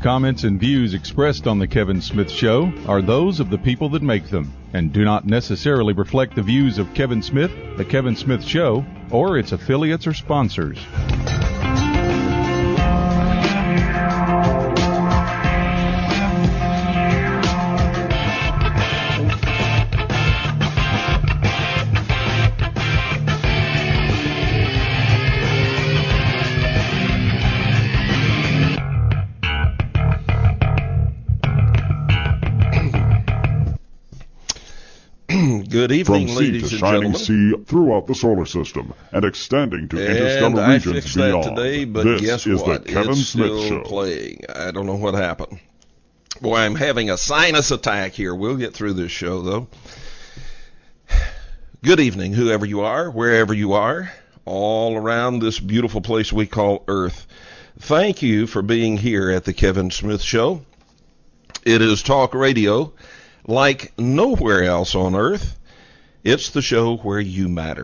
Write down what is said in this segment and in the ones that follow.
comments and views expressed on The Kevin Smith Show are those of the people that make them and do not necessarily reflect the views of Kevin Smith, The Kevin Smith Show, or its affiliates or sponsors. Good evening, from ladies sea to and shining gentlemen. sea throughout the solar system and extending to And interstellar I regions fixed beyond. that today, but this guess is what? the Kevin It's Smith still Show. playing. I don't know what happened. Boy, I'm having a sinus attack here. We'll get through this show, though. Good evening, whoever you are, wherever you are, all around this beautiful place we call Earth. Thank you for being here at the Kevin Smith Show. It is talk radio like nowhere else on Earth. It's the show where you matter.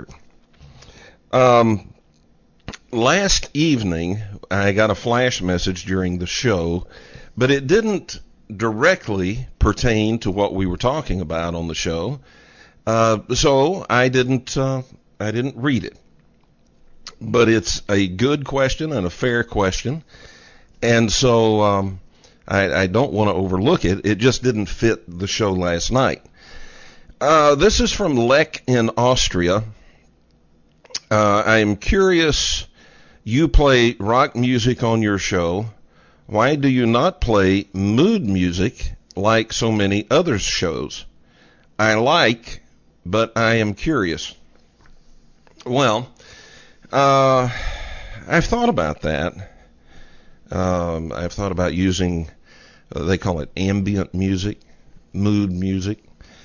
Last evening, I got a flash message during the show, but it didn't directly pertain to what we were talking about on the show, so I didn't read it. But it's a good question and a fair question, and so I don't want to overlook it. It just didn't fit the show last night. This is from Lech in Austria. I'm curious, you play rock music on your show. Why do you not play mood music like so many other shows? I like, but I am curious. Well, I've thought about that. I've thought about using, they call it ambient music, mood music.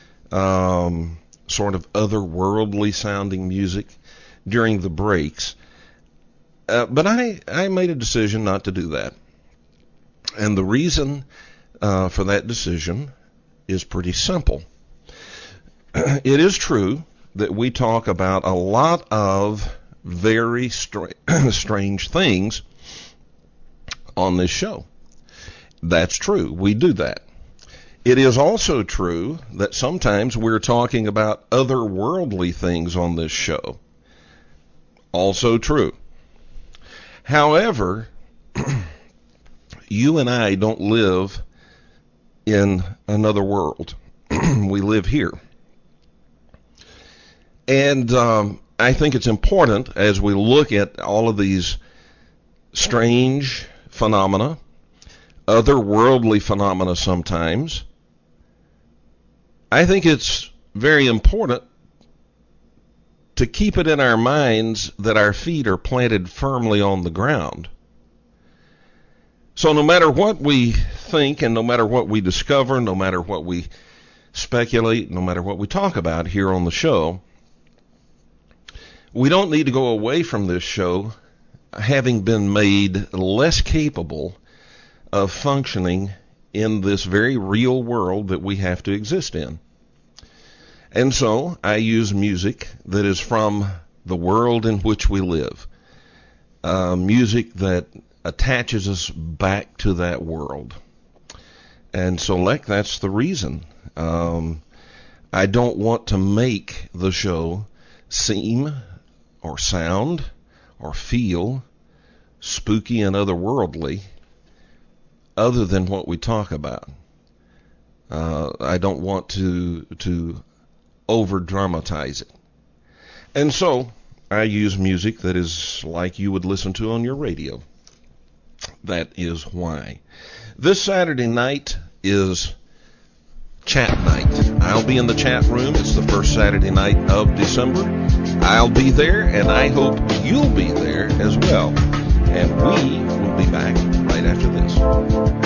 Sort of otherworldly sounding music during the breaks. But I made a decision not to do that. And the reason for that decision is pretty simple. It is true that we talk about a lot of very strange things on this show. That's true. We do that. It is also true that sometimes we're talking about otherworldly things on this show. Also true. However, you and I don't live in another world. We live here. And I think it's important as we look at all of these strange phenomena, otherworldly phenomena sometimes, I think it's very important to keep it in our minds that our feet are planted firmly on the ground. So no matter what we think and no matter what we discover, no matter what we speculate, no matter what we talk about here on the show, we don't need to go away from this show having been made less capable of functioning in this very real world that we have to exist in. And so I use music that is from the world in which we live, music that attaches us back to that world. And so, Lech, that's the reason. I don't want to make the show seem or sound or feel spooky and otherworldly other than what we talk about. I don't want to over-dramatize it. And so I use music that is like you would listen to on your radio. That is why. This Saturday night is chat night. I'll be in the chat room. It's the first Saturday night of December. I'll be there, and I hope you'll be there as well. And we will be back right after this.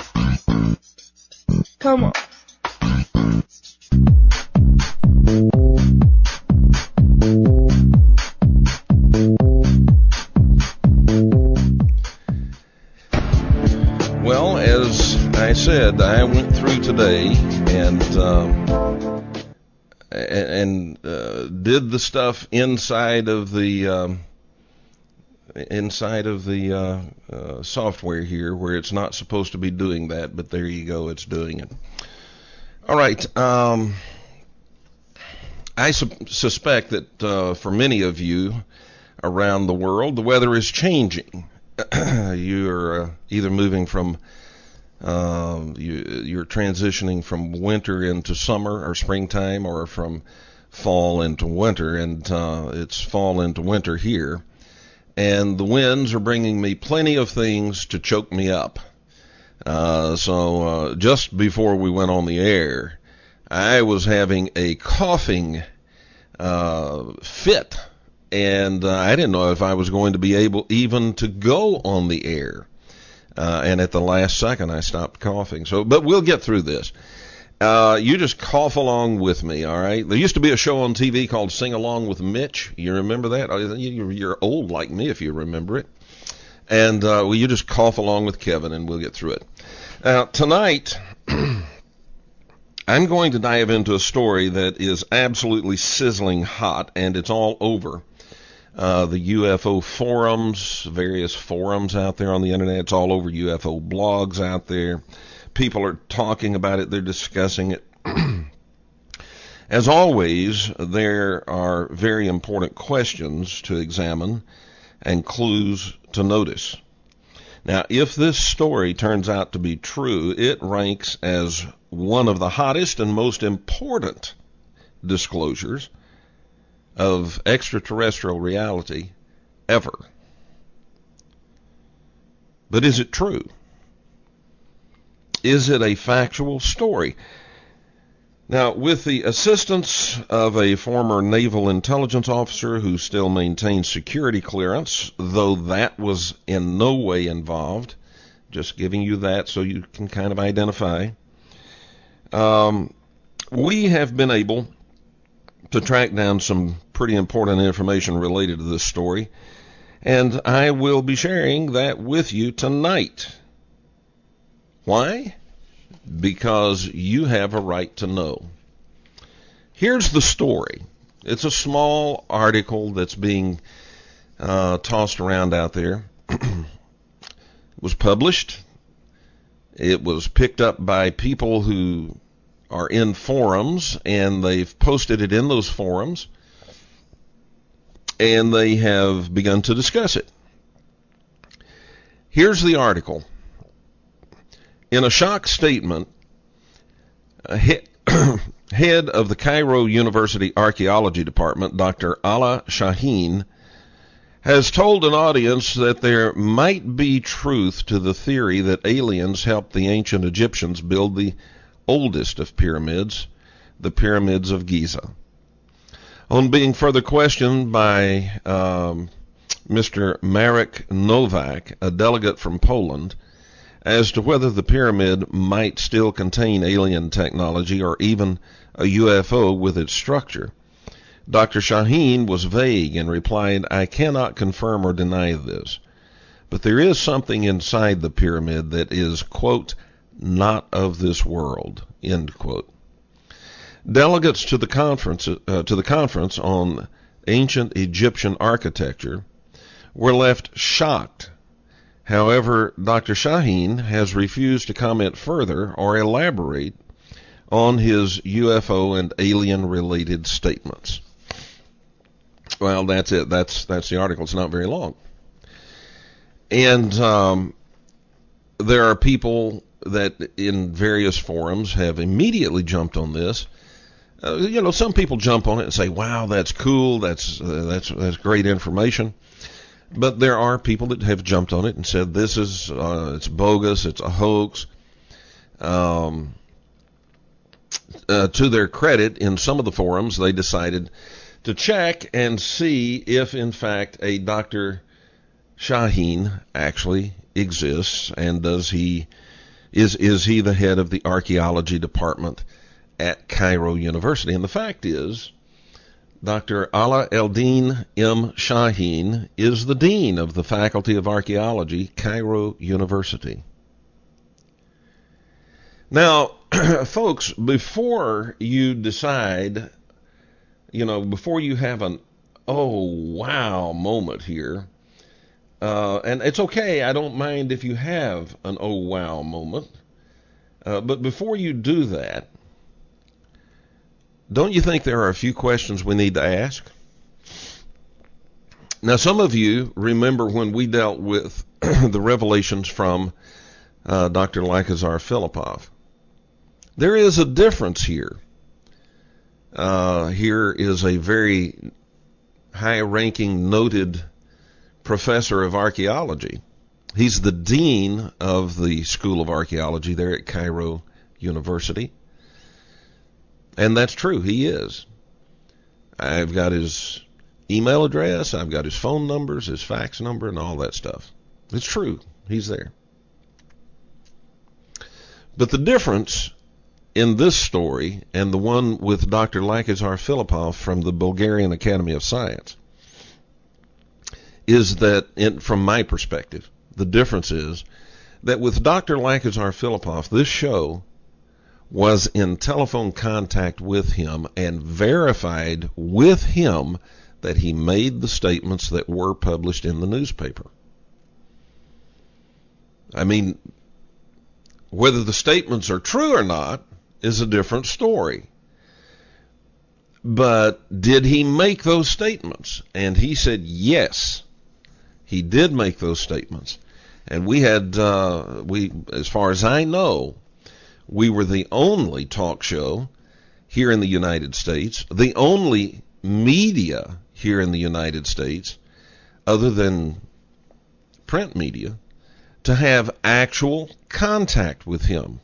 Come on. Well, as I said, I went through today and did the stuff inside of the software here, where it's not supposed to be doing that, but there you go, it's doing it. All right. I suspect that for many of you around the world, the weather is changing. You're either moving from you're transitioning from winter into summer or springtime, or from fall into winter, and it's fall into winter here, and the winds are bringing me plenty of things to choke me up. So just before we went on the air, I was having a coughing fit, and I didn't know if I was going to be able even to go on the air. And at the last second, I stopped coughing. But we'll get through this. You just cough along with me, all right? There used to be a show on TV called Sing Along with Mitch. You remember that? You're old like me if you remember it. And you just cough along with Kevin, and we'll get through it. Now, tonight, I'm going to dive into a story that is absolutely sizzling hot, and it's all over the UFO forums, various forums out there on the internet. It's all over UFO blogs out there. People are talking about it. They're discussing it. As always, there are very important questions to examine and clues to notice. Now, if this story turns out to be true, it ranks as one of the hottest and most important disclosures of extraterrestrial reality ever. But is it true? Is it a factual story? Now, with the assistance of a former naval intelligence officer who still maintains security clearance, though that was in no way involved, just giving you that so you can kind of identify, we have been able to track down some pretty important information related to this story, and I will be sharing that with you tonight. Why? Because you have a right to know. Here's the story. It's a small article that's being tossed around out there. It was published. It was picked up by people who are in forums, and they've posted it in those forums, and they have begun to discuss it. Here's the article. In a shock statement, head of the Cairo University Archaeology Department, Dr. Ala Shaheen, has told an audience that there might be truth to the theory that aliens helped the ancient Egyptians build the oldest of pyramids, the pyramids of Giza. On being further questioned by Mr. Marek Nowak, a delegate from Poland, as to whether the pyramid might still contain alien technology or even a UFO with its structure, Dr. Shaheen was vague and replied, "I cannot confirm or deny this, but there is something inside the pyramid that is, quote, not of this world," end quote. Delegates to the conference on ancient Egyptian architecture were left shocked. However, Dr. Shaheen has refused to comment further or elaborate on his UFO and alien-related statements. Well, that's it. That's the article. It's not very long. And there are people that in various forums have immediately jumped on this. Some people jump on it and say, "Wow, that's cool. That's great information." But there are people that have jumped on it and said, "This is it's bogus. It's a hoax." To their credit, in some of the forums, they decided to check and see if, in fact, a Dr. Shaheen actually exists, and is he the head of the archaeology department at Cairo University. And the fact is, Dr. Ala Eldin M. Shaheen is the dean of the Faculty of Archaeology, Cairo University. Now, folks, before you decide, before you have an oh wow moment here, and it's okay, I don't mind if you have an oh wow moment, but before you do that, don't you think there are a few questions we need to ask? Now, some of you remember when we dealt with the revelations from Dr. Lykazar Filipov. There is a difference here. Here is a very high-ranking, noted professor of archaeology. He's the dean of the School of Archaeology there at Cairo University. And that's true, he is. I've got his email address, I've got his phone numbers, his fax number, and all that stuff. It's true, he's there. But the difference in this story and the one with Dr. Lykazar Filipov from the Bulgarian Academy of Science is that, from my perspective, the difference is that with Dr. Lykazar Filipov, this show was in telephone contact with him and verified with him that he made the statements that were published in the newspaper. I mean, whether the statements are true or not is a different story. But did he make those statements? And he said yes, he did make those statements. And we had, as far as I know, we were the only talk show here in the United States, the only media here in the United States, other than print media, to have actual contact with him.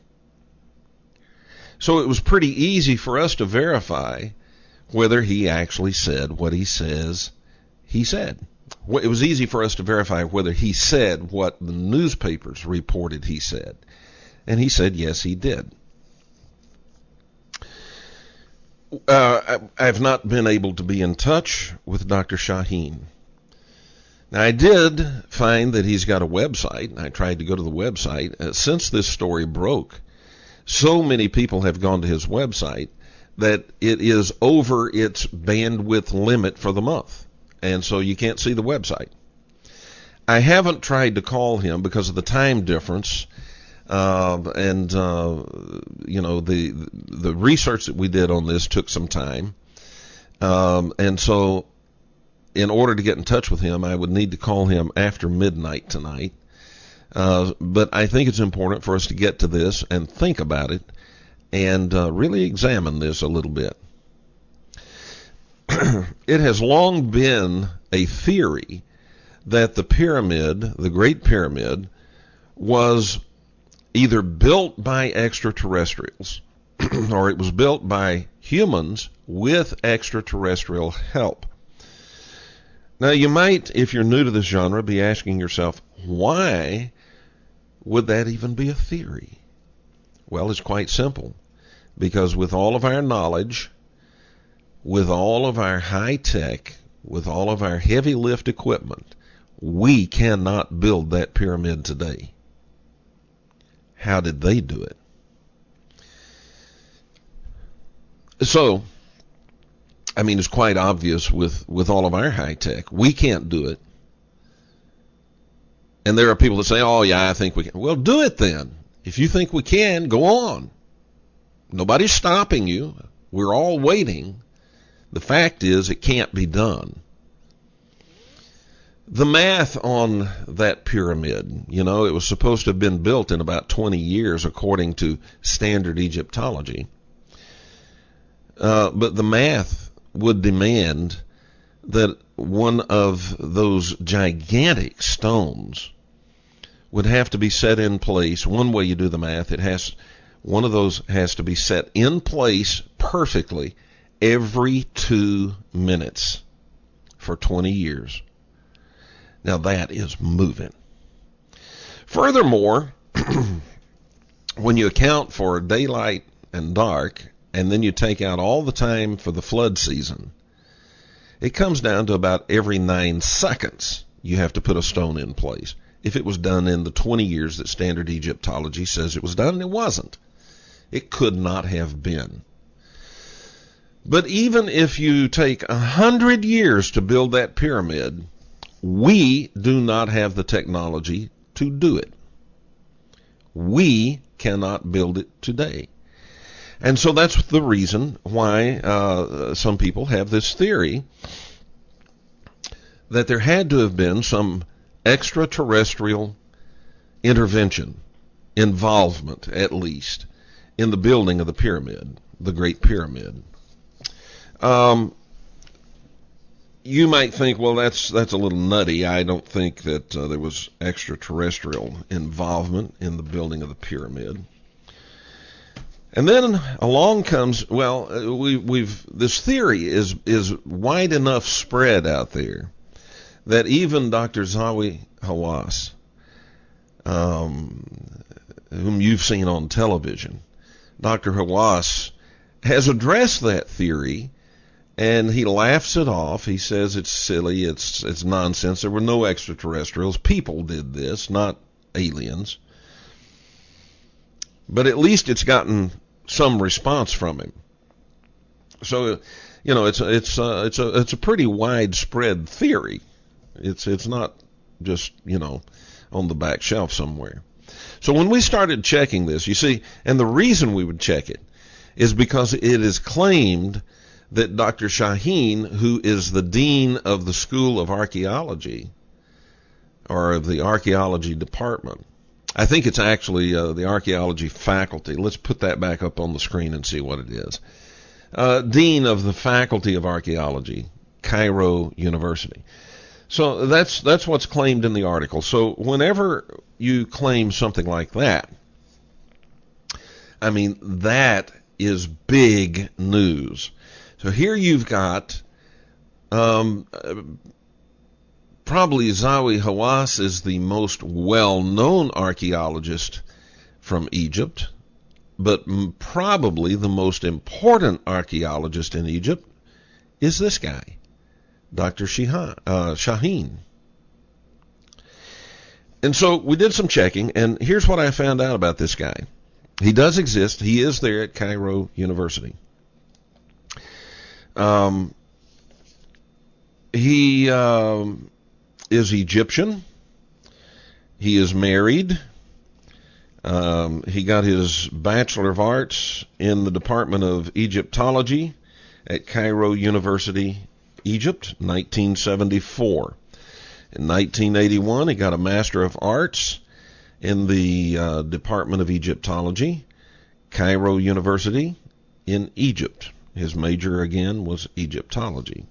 So it was pretty easy for us to verify whether he actually said what he says he said. It was easy for us to verify whether he said what the newspapers reported he said. And he said, yes, he did. I've not been able to be in touch with Dr. Shaheen. Now, I did find that he's got a website, and I tried to go to the website. Since this story broke, so many people have gone to his website that it is over its bandwidth limit for the month. And so you can't see the website. I haven't tried to call him because of the time difference. The research that we did on this took some time. And so in order to get in touch with him, I would need to call him after midnight tonight. But I think it's important for us to get to this and think about it and really examine this a little bit. It has long been a theory that the pyramid, the Great Pyramid, was either built by extraterrestrials or it was built by humans with extraterrestrial help. Now, you might, if you're new to this genre, be asking yourself, why would that even be a theory? Well, it's quite simple. Because with all of our knowledge, with all of our high tech, with all of our heavy lift equipment, we cannot build that pyramid today. How did they do it? So, I mean, it's quite obvious with all of our high tech. We can't do it. And there are people that say, oh, yeah, I think we can. Well, do it then. If you think we can, go on. Nobody's stopping you. We're all waiting. The fact is, it can't be done. The math on that pyramid, it was supposed to have been built in about 20 years according to standard Egyptology. But the math would demand that one of those gigantic stones would have to be set in place. One way you do the math, one of those has to be set in place perfectly every 2 minutes for 20 years. Now that is moving. Furthermore, when you account for daylight and dark, and then you take out all the time for the flood season, it comes down to about every 9 seconds you have to put a stone in place. If it was done in the 20 years that standard Egyptology says it was done, it wasn't. It could not have been. But even if you take 100 years to build that pyramid, we do not have the technology to do it. We cannot build it today. And so that's the reason why some people have this theory that there had to have been some extraterrestrial intervention, involvement at least, in the building of the pyramid, the Great Pyramid. You might think, well, that's a little nutty. I don't think that there was extraterrestrial involvement in the building of the pyramid. And then along comes, well, this theory is wide enough spread out there that even Dr. Zahi Hawass, whom you've seen on television, Dr. Hawass has addressed that theory, and he laughs it off. He says it's silly, it's nonsense. There were no extraterrestrials. People did this, not aliens. But at least it's gotten some response from him. So, you know, it's a pretty widespread theory. It's not just, you know, on the back shelf somewhere. So when we started checking this, you see, and the reason we would check it is because it is claimed that Dr. Shaheen, who is the dean of the School of Archaeology, or of the archaeology department, I think it's actually the archaeology faculty. Let's put that back up on the screen and see what it is. Dean of the Faculty of Archaeology, Cairo University. So that's what's claimed in the article. So whenever you claim something like that, I mean, that is big news. So here you've got probably Zahi Hawass is the most well-known archaeologist from Egypt, but probably the most important archaeologist in Egypt is this guy, Dr. Shaheen. And so we did some checking, and here's what I found out about this guy. He does exist. He is there at Cairo University. He is Egyptian. He is married. He got his Bachelor of Arts in the Department of Egyptology at Cairo University, Egypt, 1974. In 1981, he got a Master of Arts in the Department of Egyptology, Cairo University in Egypt. His major, again, was Egyptology.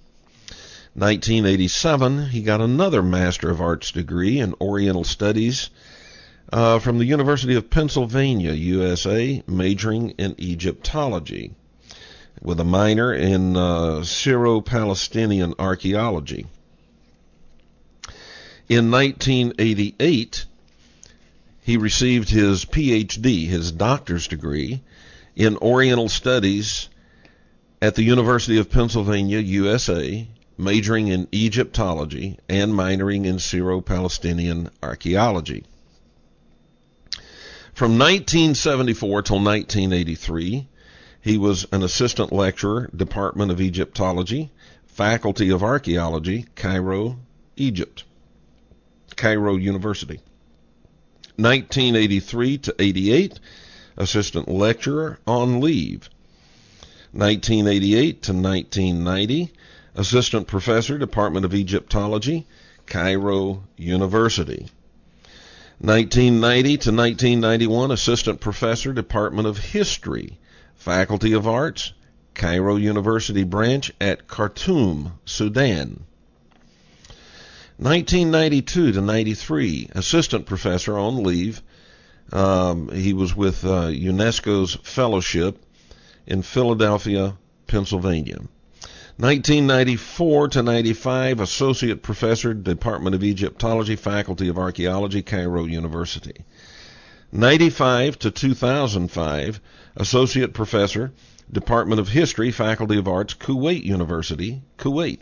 1987, he got another Master of Arts degree in Oriental Studies from the University of Pennsylvania, USA, majoring in Egyptology, with a minor in Syro-Palestinian archaeology. In 1988, he received his PhD, his doctor's degree, in Oriental Studies at the University of Pennsylvania, USA, majoring in Egyptology and minoring in Syro-Palestinian archaeology. From 1974 till 1983, he was an assistant lecturer, Department of Egyptology, Faculty of Archaeology, Cairo, Egypt, Cairo University. 1983 to 88, assistant lecturer on leave. 1988 to 1990, assistant professor, Department of Egyptology, Cairo University. 1990 to 1991, assistant professor, Department of History, Faculty of Arts, Cairo University branch at Khartoum, Sudan. 1992 to 93, assistant professor on leave. He was with UNESCO's fellowship in Philadelphia, Pennsylvania. 1994 to 95, associate professor, Department of Egyptology, Faculty of Archaeology, Cairo University. 95 to 2005, associate professor, Department of History, Faculty of Arts, Kuwait University, Kuwait.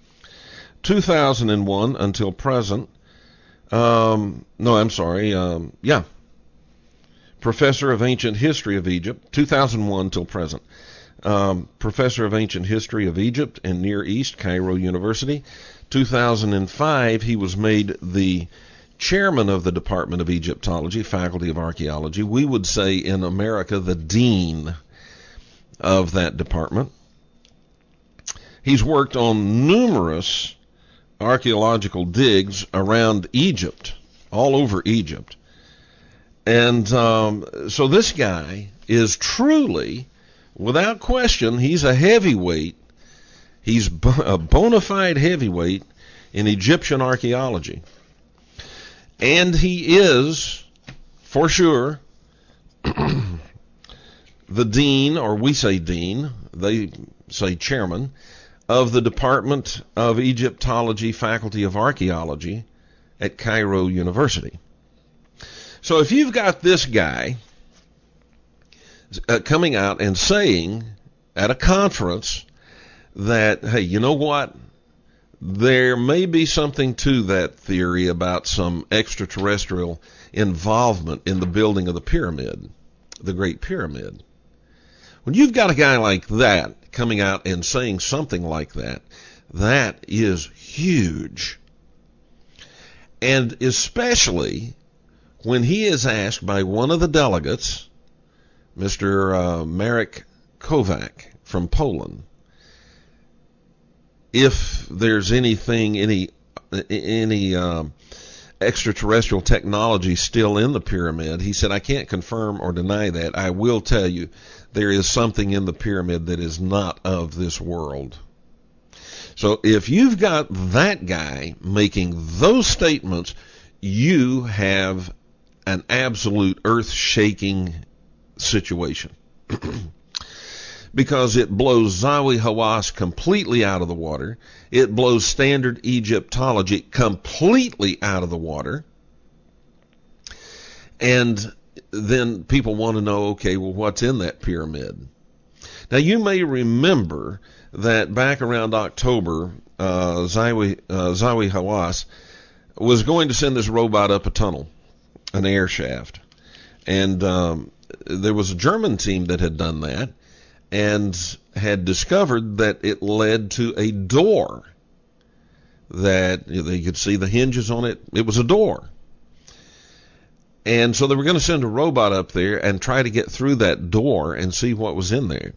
2001 until present, professor of ancient history of Egypt, 2001 till present. Professor of ancient history of Egypt and Near East, Cairo University. 2005, he was made the chairman of the Department of Egyptology, Faculty of Archaeology. We would say in America the dean of that department. He's worked on numerous archaeological digs around Egypt, all over Egypt. And so this guy is truly, without question, he's a heavyweight. He's a bona fide heavyweight in Egyptian archaeology. And he is, for sure, the dean, or we say dean, they say chairman, of the Department of Egyptology, Faculty of Archaeology at Cairo University. So if you've got this guy coming out and saying at a conference that, hey, you know what? There may be something to that theory about some extraterrestrial involvement in the building of the pyramid, the Great Pyramid. When you've got a guy like that coming out and saying something like that, that is huge. And especially when he is asked by one of the delegates, Mr. Marek Kovac from Poland, if there's any extraterrestrial technology still in the pyramid, he said, I can't confirm or deny that. I will tell you there is something in the pyramid that is not of this world. So if you've got that guy making those statements, you have an absolute earth-shaking situation. Because it blows Zawi Hawass completely out of the water. It blows standard Egyptology completely out of the water. And then people want to know, okay, well, what's in that pyramid? Now, you may remember that back around October, Zawi Hawass was going to send this robot up a tunnel, an air shaft. And there was a German team that had done that, and had discovered that it led to a door that they could see the hinges on it. It was a door. And so they were going to send a robot up there and try to get through that door and see what was in there.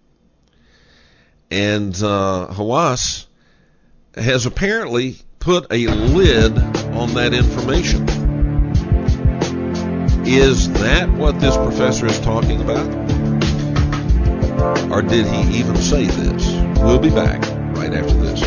And Hawass has apparently put a lid on that information. Is that what this professor is talking about? Or did he even say this? We'll be back right after this.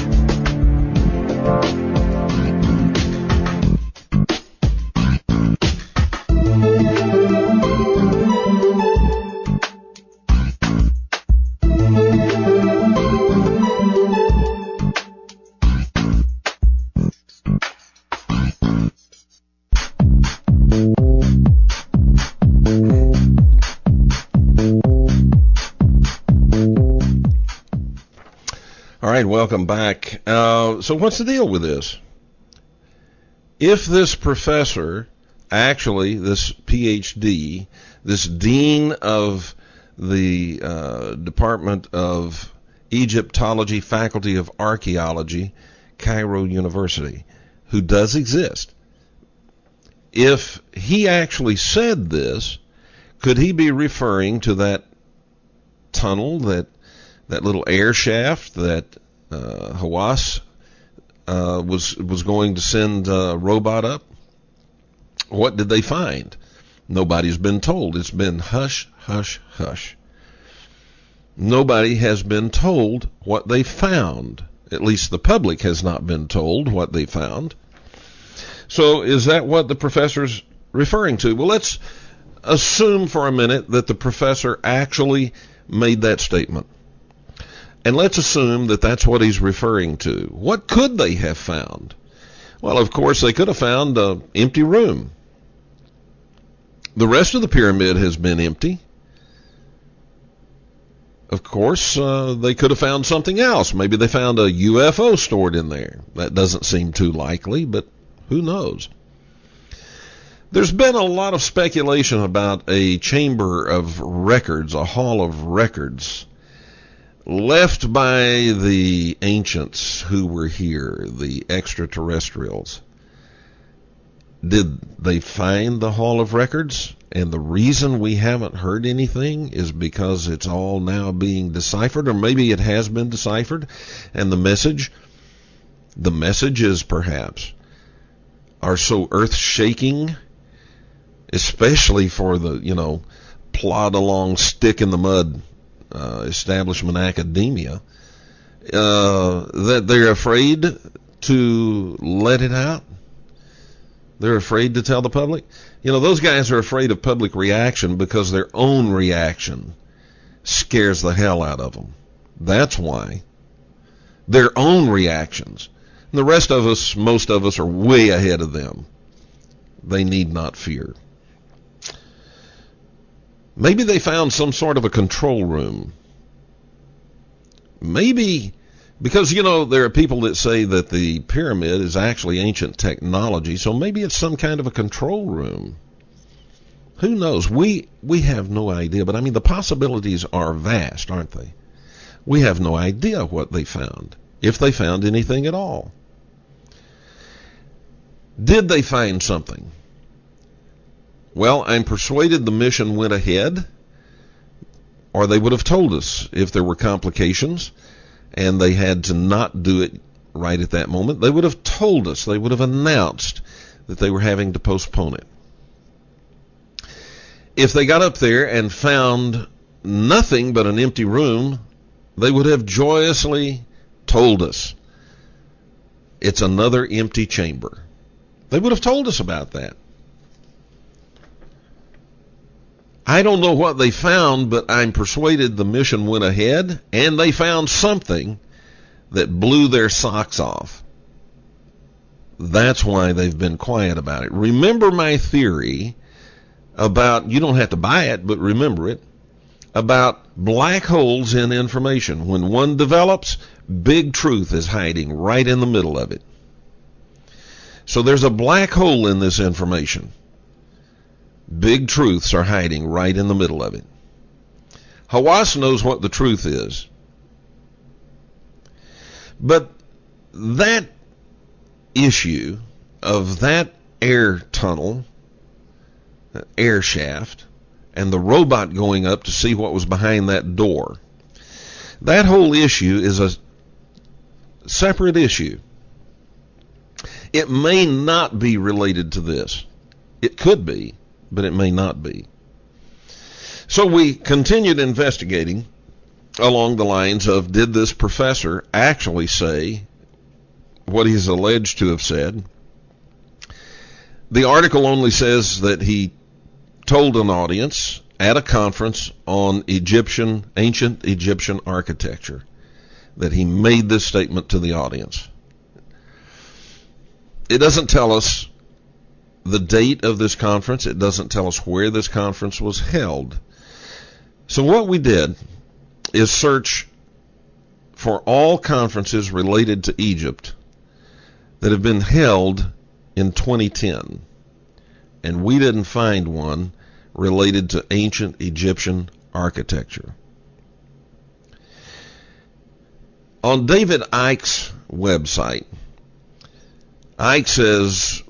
All right, welcome back. So what's the deal with this? If this professor, actually this PhD, this dean of the Department of Egyptology, Faculty of Archaeology, Cairo University, who does exist, if he actually said this, could he be referring to that tunnel, that little air shaft that Hawass was going to send a robot up? What did they find? Nobody's been told. It's been hush, hush, hush. Nobody has been told what they found. At least the public has not been told what they found. So is that what the professor's referring to? Well, let's assume for a minute that the professor actually made that statement. And let's assume that that's what he's referring to. What could they have found? Well, of course, they could have found an empty room. The rest of the pyramid has been empty. Of course, they could have found something else. Maybe they found a UFO stored in there. That doesn't seem too likely, but who knows? There's been a lot of speculation about a chamber of records, a hall of records, left by the ancients who were here, the extraterrestrials. Did they find the hall of records? And the reason we haven't heard anything is because it's all now being deciphered, or maybe it has been deciphered, and the messages perhaps are so earth-shaking, especially for the, plod along, stick in the mud establishment academia, that they're afraid to let it out. They're afraid to tell the public. Those guys are afraid of public reaction because their own reaction scares the hell out of them. That's why. Their own reactions. And the rest of us, most of us, are way ahead of them. They need not fear. Maybe they found some sort of a control room. Maybe, because, there are people that say that the pyramid is actually ancient technology, so maybe it's some kind of a control room. Who knows? We have no idea, but the possibilities are vast, aren't they? We have no idea what they found, if they found anything at all. Did they find something? Well, I'm persuaded the mission went ahead, or they would have told us if there were complications and they had to not do it right at that moment. They would have told us. They would have announced that they were having to postpone it. If they got up there and found nothing but an empty room, they would have joyously told us it's another empty chamber. They would have told us about that. I don't know what they found, but I'm persuaded the mission went ahead and they found something that blew their socks off. That's why they've been quiet about it. Remember my theory about, you don't have to buy it, but remember it, about black holes in information. When one develops, big truth is hiding right in the middle of it. So there's a black hole in this information. Big truths are hiding right in the middle of it. Hawass knows what the truth is. But that issue of that air tunnel, that air shaft, and the robot going up to see what was behind that door, that whole issue is a separate issue. It may not be related to this. It could be, but it may not be. So we continued investigating along the lines of, did this professor actually say what he's alleged to have said? The article only says that he told an audience at a conference on ancient Egyptian architecture, that he made this statement to the audience. It doesn't tell us the date of this conference. It doesn't tell us where this conference was held. So what we did is search for all conferences related to Egypt that have been held in 2010. And we didn't find one related to ancient Egyptian architecture. On David Icke's website, Icke says,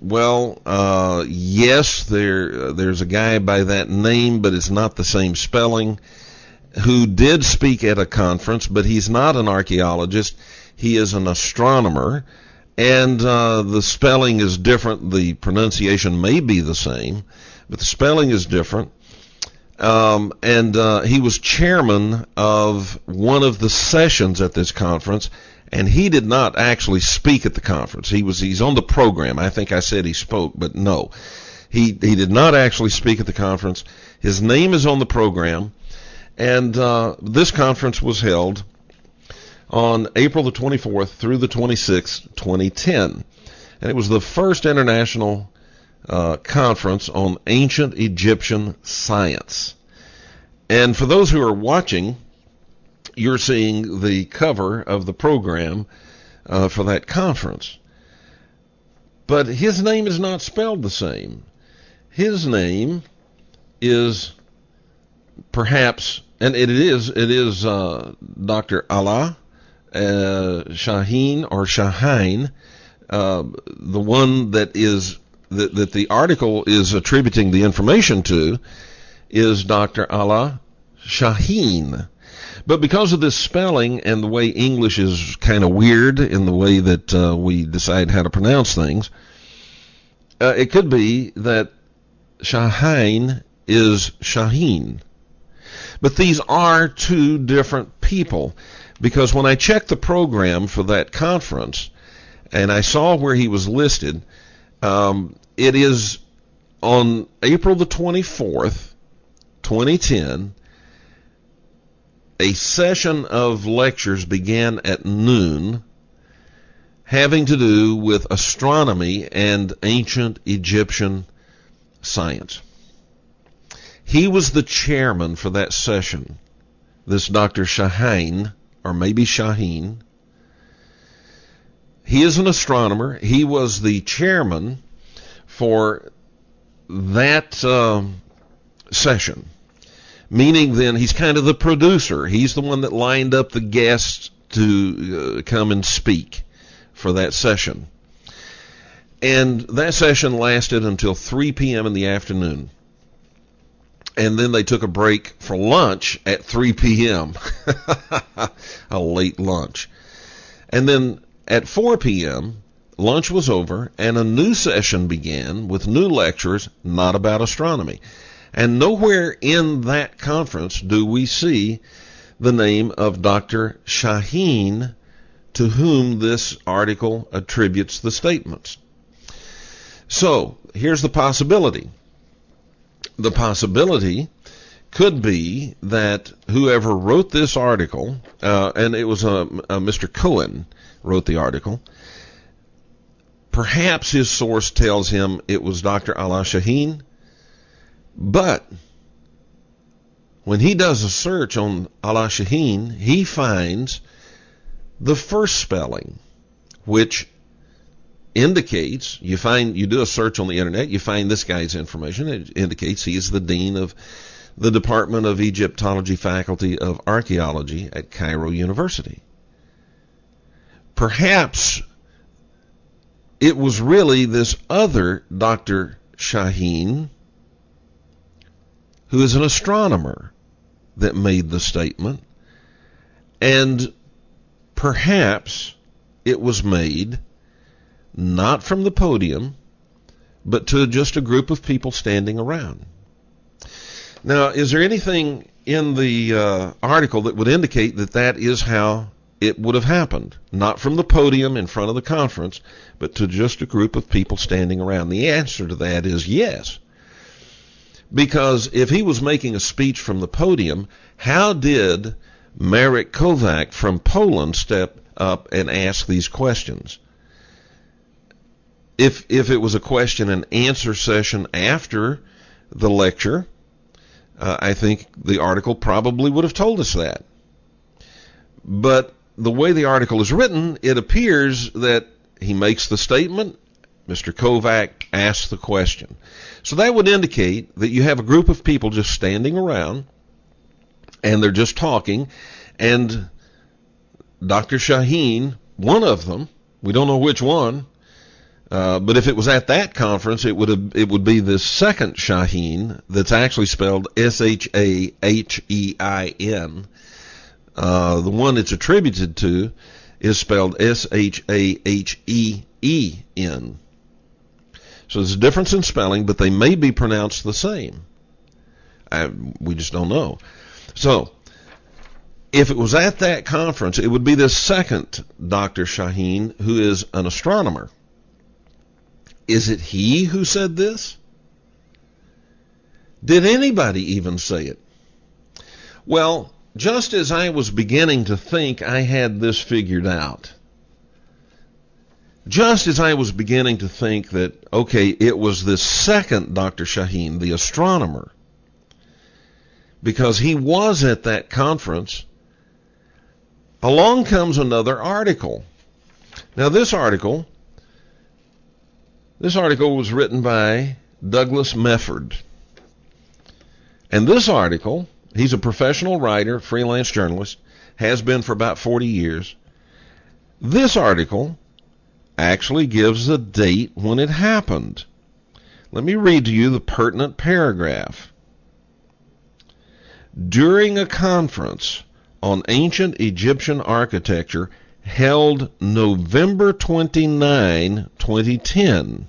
yes, there's a guy by that name, but it's not the same spelling, who did speak at a conference, but he's not an archaeologist. He is an astronomer, and the spelling is different. The pronunciation may be the same, but the spelling is different. And he was chairman of one of the sessions at this conference, and he did not actually speak at the conference. He's on the program. I think I said he spoke, but no. He did not actually speak at the conference. His name is on the program, and this conference was held on April the 24th through the 26th, 2010. And it was the first international conference on ancient Egyptian science. And for those who are watching, you're seeing the cover of the program for that conference. But his name is not spelled the same. His name is perhaps, and it is Dr. Alaa Shaheen or Shaheen, the one that the article is attributing the information to is Dr. Alaa Shaheen. But because of this spelling and the way English is kind of weird in the way that we decide how to pronounce things, it could be that Shaheen is Shaheen. But these are two different people, because when I checked the program for that conference and I saw where he was listed, it is on April the 24th, 2010, a session of lectures began at noon having to do with astronomy and ancient Egyptian science. He was the chairman for that session, this Dr. Shaheen, or maybe Shaheen. He is an astronomer. He was the chairman for that session, meaning then he's kind of the producer. He's the one that lined up the guests to come and speak for that session. And that session lasted until 3 p.m. in the afternoon. And then they took a break for lunch at 3 p.m. A late lunch. And then at 4 p.m., lunch was over, and a new session began with new lectures, not about astronomy. And nowhere in that conference do we see the name of Dr. Shaheen, to whom this article attributes the statements. So, here's the possibility. The possibility could be that whoever wrote this article, and it was Mr. Cohen wrote the article, perhaps his source tells him it was Dr. Alaa Shaheen, but when he does a search on Alaa Shaheen, he finds the first spelling, which indicates, you do a search on the internet, you find this guy's information, it indicates he is the dean of the Department of Egyptology Faculty of Archaeology at Cairo University. Perhaps it was really this other Dr. Shaheen, who is an astronomer, that made the statement, and perhaps it was made not from the podium, but to just a group of people standing around. Now, is there anything in the article that would indicate that that is how it would have happened? Not from the podium in front of the conference, but to just a group of people standing around. The answer to that is yes. Because if he was making a speech from the podium, how did Marek Kovac from Poland step up and ask these questions? If it was a question and answer session after the lecture, I think the article probably would have told us that. But the way the article is written, it appears that he makes the statement, Mr. Kovac asks the question. So that would indicate that you have a group of people just standing around, and they're just talking, and Dr. Shaheen, one of them, we don't know which one, but if it was at that conference, it would be this second Shaheen that's actually spelled S-H-A-H-E-I-N. The one it's attributed to is spelled S-H-A-H-E-E-N. So there's a difference in spelling, but they may be pronounced the same. We just don't know. So, if it was at that conference, it would be the second Dr. Shaheen, who is an astronomer. Is it he who said this? Did anybody even say it? Well, just as I was beginning to think I had this figured out, just as I was beginning to think that, okay, it was this second Dr. Shaheen, the astronomer, because he was at that conference, along comes another article. Now, this article was written by Douglas Mefford. And this article, he's a professional writer, freelance journalist, has been for about 40 years. This article actually gives the date when it happened. Let me read to you the pertinent paragraph. During a conference on ancient Egyptian architecture held November 29, 2010,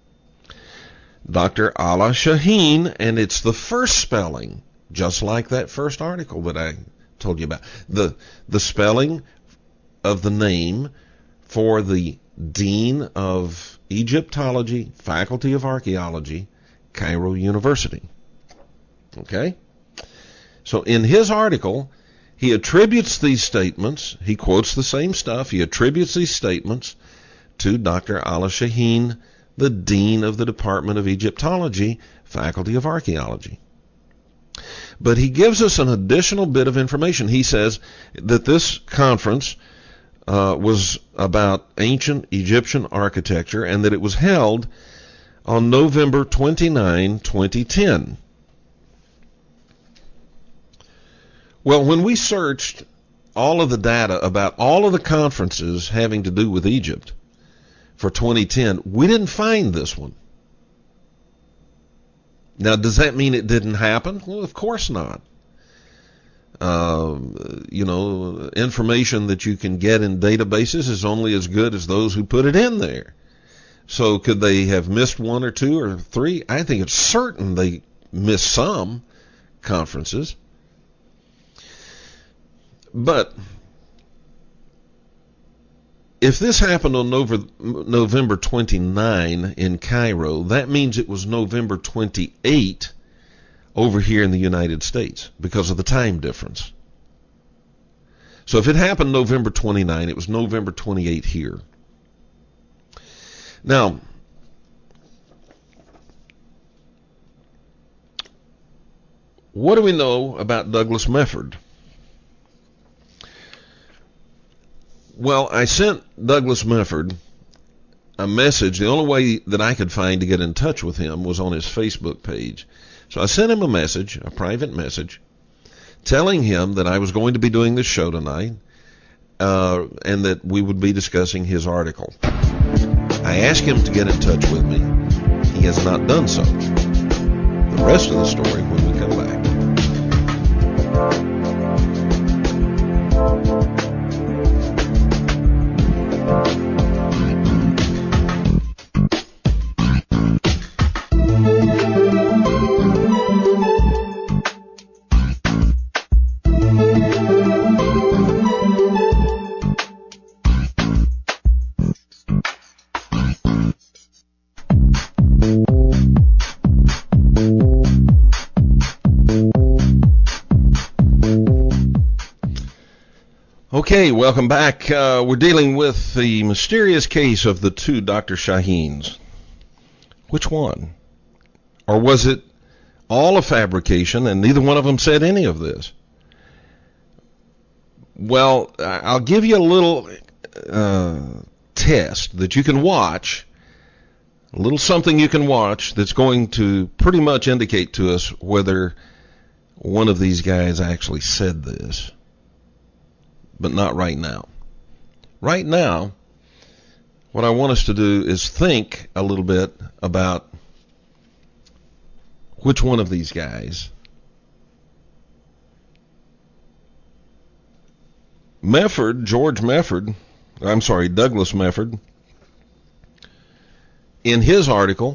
Dr. Ala Shaheen, and it's the first spelling, just like that first article that I told you about. The spelling of the name for the Dean of Egyptology, Faculty of Archaeology, Cairo University. Okay? So in his article, he attributes these statements, he quotes the same stuff, he attributes these statements to Dr. Ala Shaheen, the Dean of the Department of Egyptology, Faculty of Archaeology. But he gives us an additional bit of information. He says that this conference was about ancient Egyptian architecture and that it was held on November 29, 2010. Well, when we searched all of the data about all of the conferences having to do with Egypt for 2010, we didn't find this one. Now, does that mean it didn't happen? Well, of course not. Information that you can get in databases is only as good as those who put it in there. So could they have missed one or two or three? I think it's certain they missed some conferences. But if this happened on November 29 in Cairo, that means it was November 28 over here in the United States because of the time difference. So if it happened November 29, it was November 28 here. Now, what do we know about Douglas Mefford? Well, I sent Douglas Mefford a message. The only way that I could find to get in touch with him was on his Facebook page. So I sent him a message, a private message, telling him that I was going to be doing this show tonight and that we would be discussing his article. I asked him to get in touch with me. He has not done so. The rest of the story when we come back. Okay, welcome back. We're dealing with the mysterious case of the two Dr. Shaheens. Which one? Or was it all a fabrication and neither one of them said any of this? Well, I'll give you a little test that you can watch, a little something you can watch that's going to pretty much indicate to us whether one of these guys actually said this. But not right now. Right now, what I want us to do is think a little bit about which one of these guys. Douglas Mefford, in his article,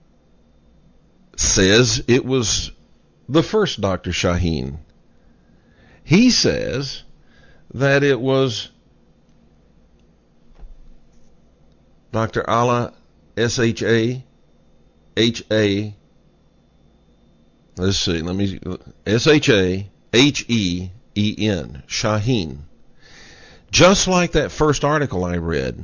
says it was the first Dr. Shaheen. He says that it was Dr. Ala S-H-A-H-A, let's see, S-H-A-H-E-E-N, Shaheen. Just like that first article I read.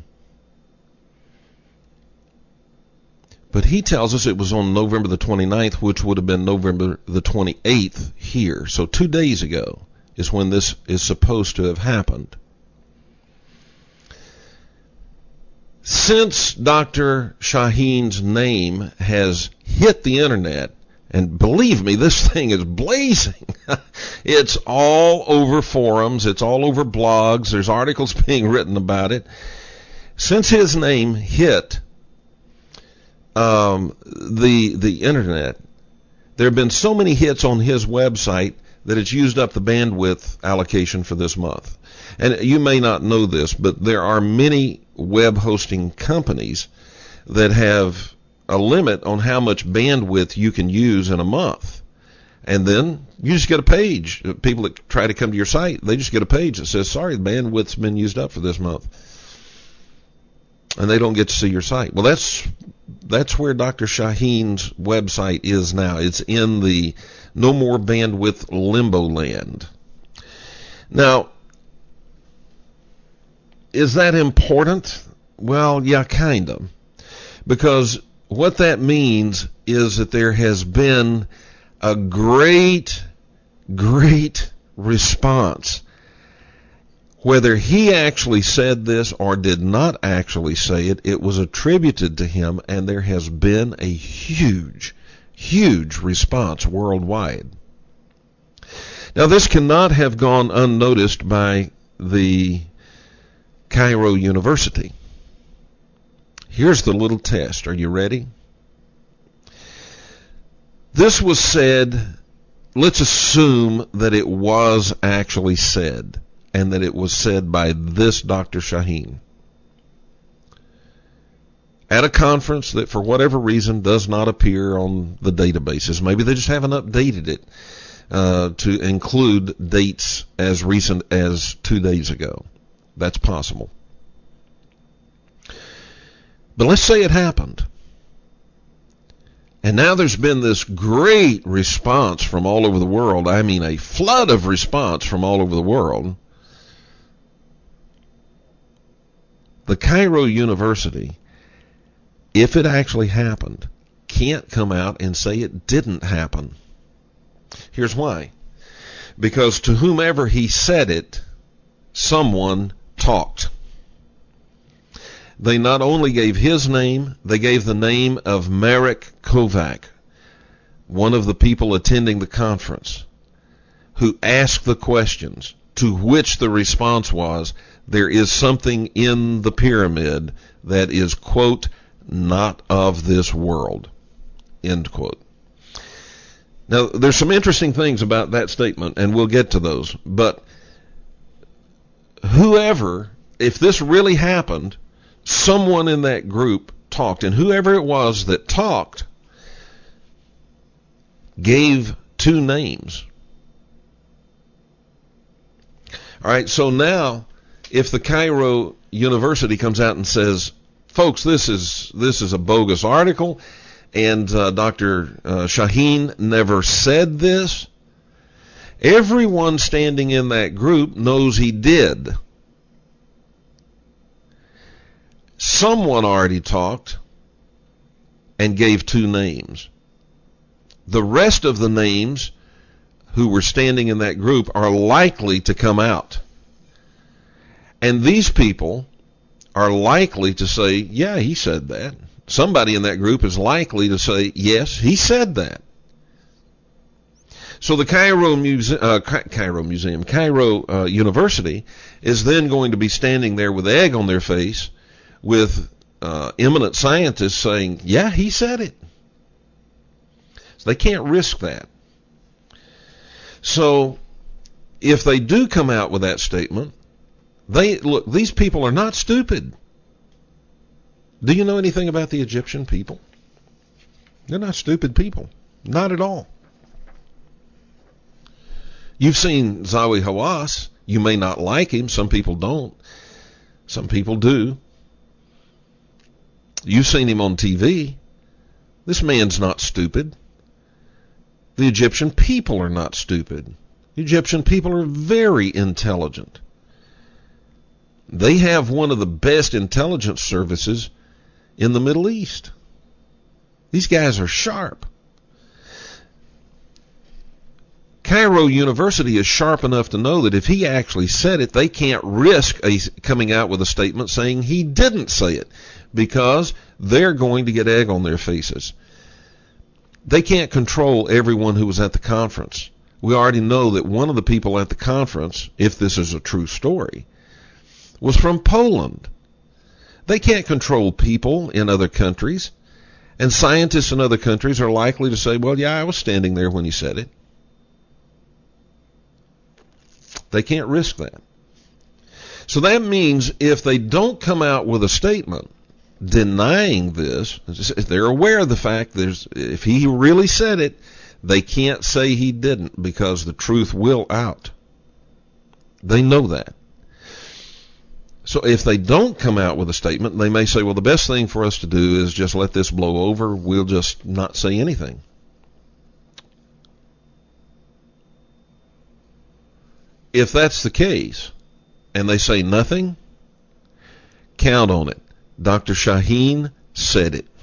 But he tells us it was on November the 29th, which would have been November the 28th here. So 2 days ago is when this is supposed to have happened. Since Dr. Shaheen's name has hit the internet, and believe me, this thing is blazing. It's all over forums. It's all over blogs. There's articles being written about it. Since his name hit the internet, there have been so many hits on his website that it's used up the bandwidth allocation for this month. And you may not know this, but there are many web hosting companies that have a limit on how much bandwidth you can use in a month. And then you just get a page. People that try to come to your site, they just get a page that says, sorry, the bandwidth's been used up for this month. And they don't get to see your site. Well, that's where Dr. Shaheen's website is now. It's in the no more bandwidth limbo land. Now, is that important? Well, yeah, kind of. Because what that means is that there has been a great response. Whether he actually said this or did not actually say it, it was attributed to him, and there has been a huge response worldwide. Now, this cannot have gone unnoticed by the Cairo University. Here's the little test. Are you ready? This was said, let's assume that it was actually said, and that it was said by this Dr. Shaheen at a conference that for whatever reason does not appear on the databases. Maybe they just haven't updated it to include dates as recent as 2 days ago. That's possible. But let's say it happened. And now there's been this great response from all over the world. I mean, a flood of response from all over the world. The Cairo University, if it actually happened, can't come out and say it didn't happen. Here's why. Because to whomever he said it, someone talked. They not only gave his name, they gave the name of Marek Kovac, one of the people attending the conference, who asked the questions, to which the response was, there is something in the pyramid that is, quote, not of this world, end quote. Now, there's some interesting things about that statement, and we'll get to those, but whoever, if this really happened, someone in that group talked, and whoever it was that talked gave 2 names. All right, so now if the Cairo University comes out and says, folks, this is a bogus article, and Dr. Shaheen never said this, everyone standing in that group knows he did. Someone already talked and gave 2 names. The rest of the names who were standing in that group are likely to come out. And these people are likely to say, yeah, he said that. Somebody in that group is likely to say, yes, he said that. So the Cairo University is then going to be standing there with egg on their face with eminent scientists saying, yeah, he said it. So they can't risk that. So if they do come out with that statement, these people are not stupid. Do you know anything about the Egyptian people? They're not stupid people. Not at all. You've seen Zahi Hawass. You may not like him. Some people don't. Some people do. You've seen him on TV. This man's not stupid. The Egyptian people are not stupid. The Egyptian people are very intelligent. They have one of the best intelligence services in the Middle East. These guys are sharp. Cairo University is sharp enough to know that if he actually said it, they can't risk coming out with a statement saying he didn't say it, because they're going to get egg on their faces. They can't control everyone who was at the conference. We already know that one of the people at the conference, if this is a true story, was from Poland. They can't control people in other countries, and scientists in other countries are likely to say, well, yeah, I was standing there when he said it. They can't risk that. So that means if they don't come out with a statement denying this, they're aware of the fact that if he really said it, they can't say he didn't, because the truth will out. They know that. So if they don't come out with a statement, they may say, well, the best thing for us to do is just let this blow over. We'll just not say anything. If that's the case, and they say nothing, count on it. Dr. Shaheen said it.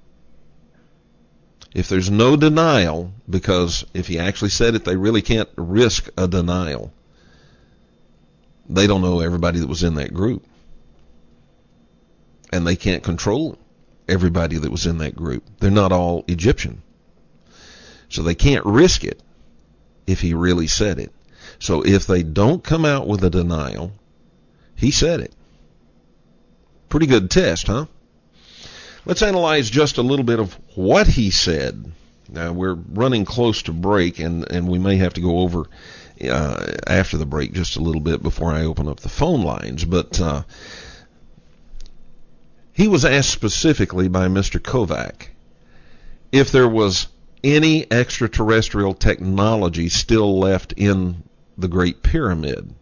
If there's no denial, because if he actually said it, they really can't risk a denial. They don't know everybody that was in that group. And they can't control everybody that was in that group. They're not all Egyptian. So they can't risk it if he really said it. So if they don't come out with a denial, he said it. Pretty good test, huh? Let's analyze just a little bit of what he said. Now, we're running close to break, and we may have to go over after the break just a little bit before I open up the phone lines. But he was asked specifically by Mr. Kovac if there was any extraterrestrial technology still left in the Great Pyramid.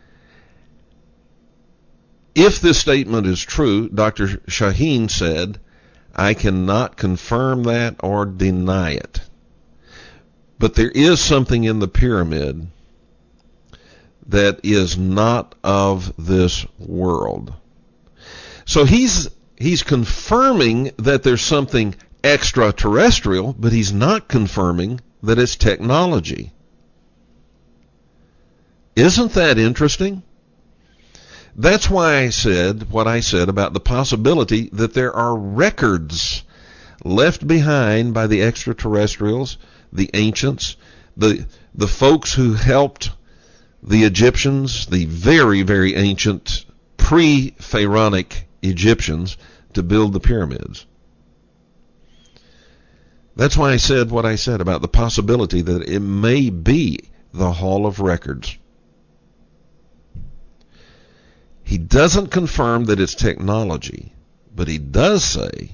If this statement is true, Dr. Shaheen said, I cannot confirm that or deny it. But there is something in the pyramid that is not of this world. So he's confirming that there's something extraterrestrial, but he's not confirming that it's technology. Isn't that interesting? That's why I said what I said about the possibility that there are records left behind by the extraterrestrials, the ancients, the folks who helped the Egyptians, the very, very ancient pre-Pharaonic Egyptians, to build the pyramids. That's why I said what I said about the possibility that it may be the Hall of Records. He doesn't confirm that it's technology, but he does say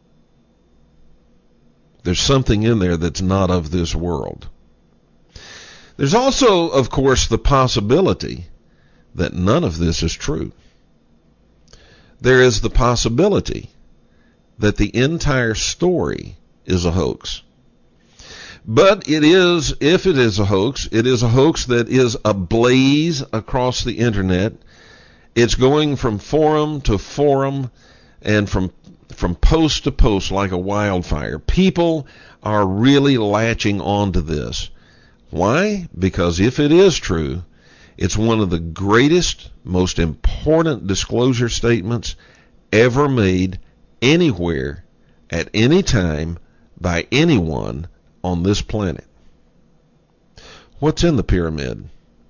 there's something in there that's not of this world. There's also, of course, the possibility that none of this is true. There is the possibility that the entire story is a hoax. But it is, if it is a hoax, it is a hoax that is ablaze across the internet. It's going from forum to forum and from post to post like a wildfire. People are really latching onto this. Why? Because if it is true, it's one of the greatest, most important disclosure statements ever made anywhere, at any time, by anyone on this planet. What's in the pyramid?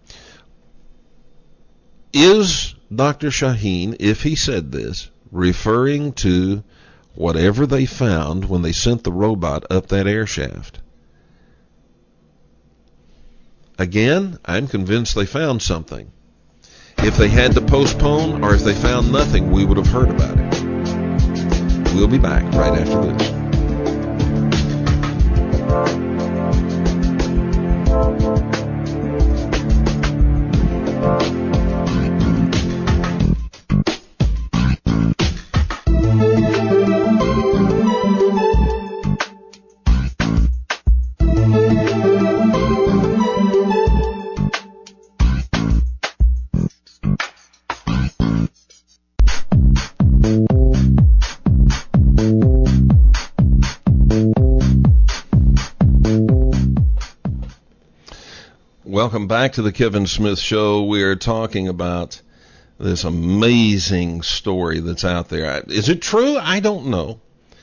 Is Dr. Shaheen, if he said this, referring to whatever they found when they sent the robot up that air shaft? Again, I'm convinced they found something. If they had to postpone, or if they found nothing, we would have heard about it. We'll be back right after this. Welcome back to the Kevin Smith Show. We are talking about this amazing story that's out there. Is it true? I don't know.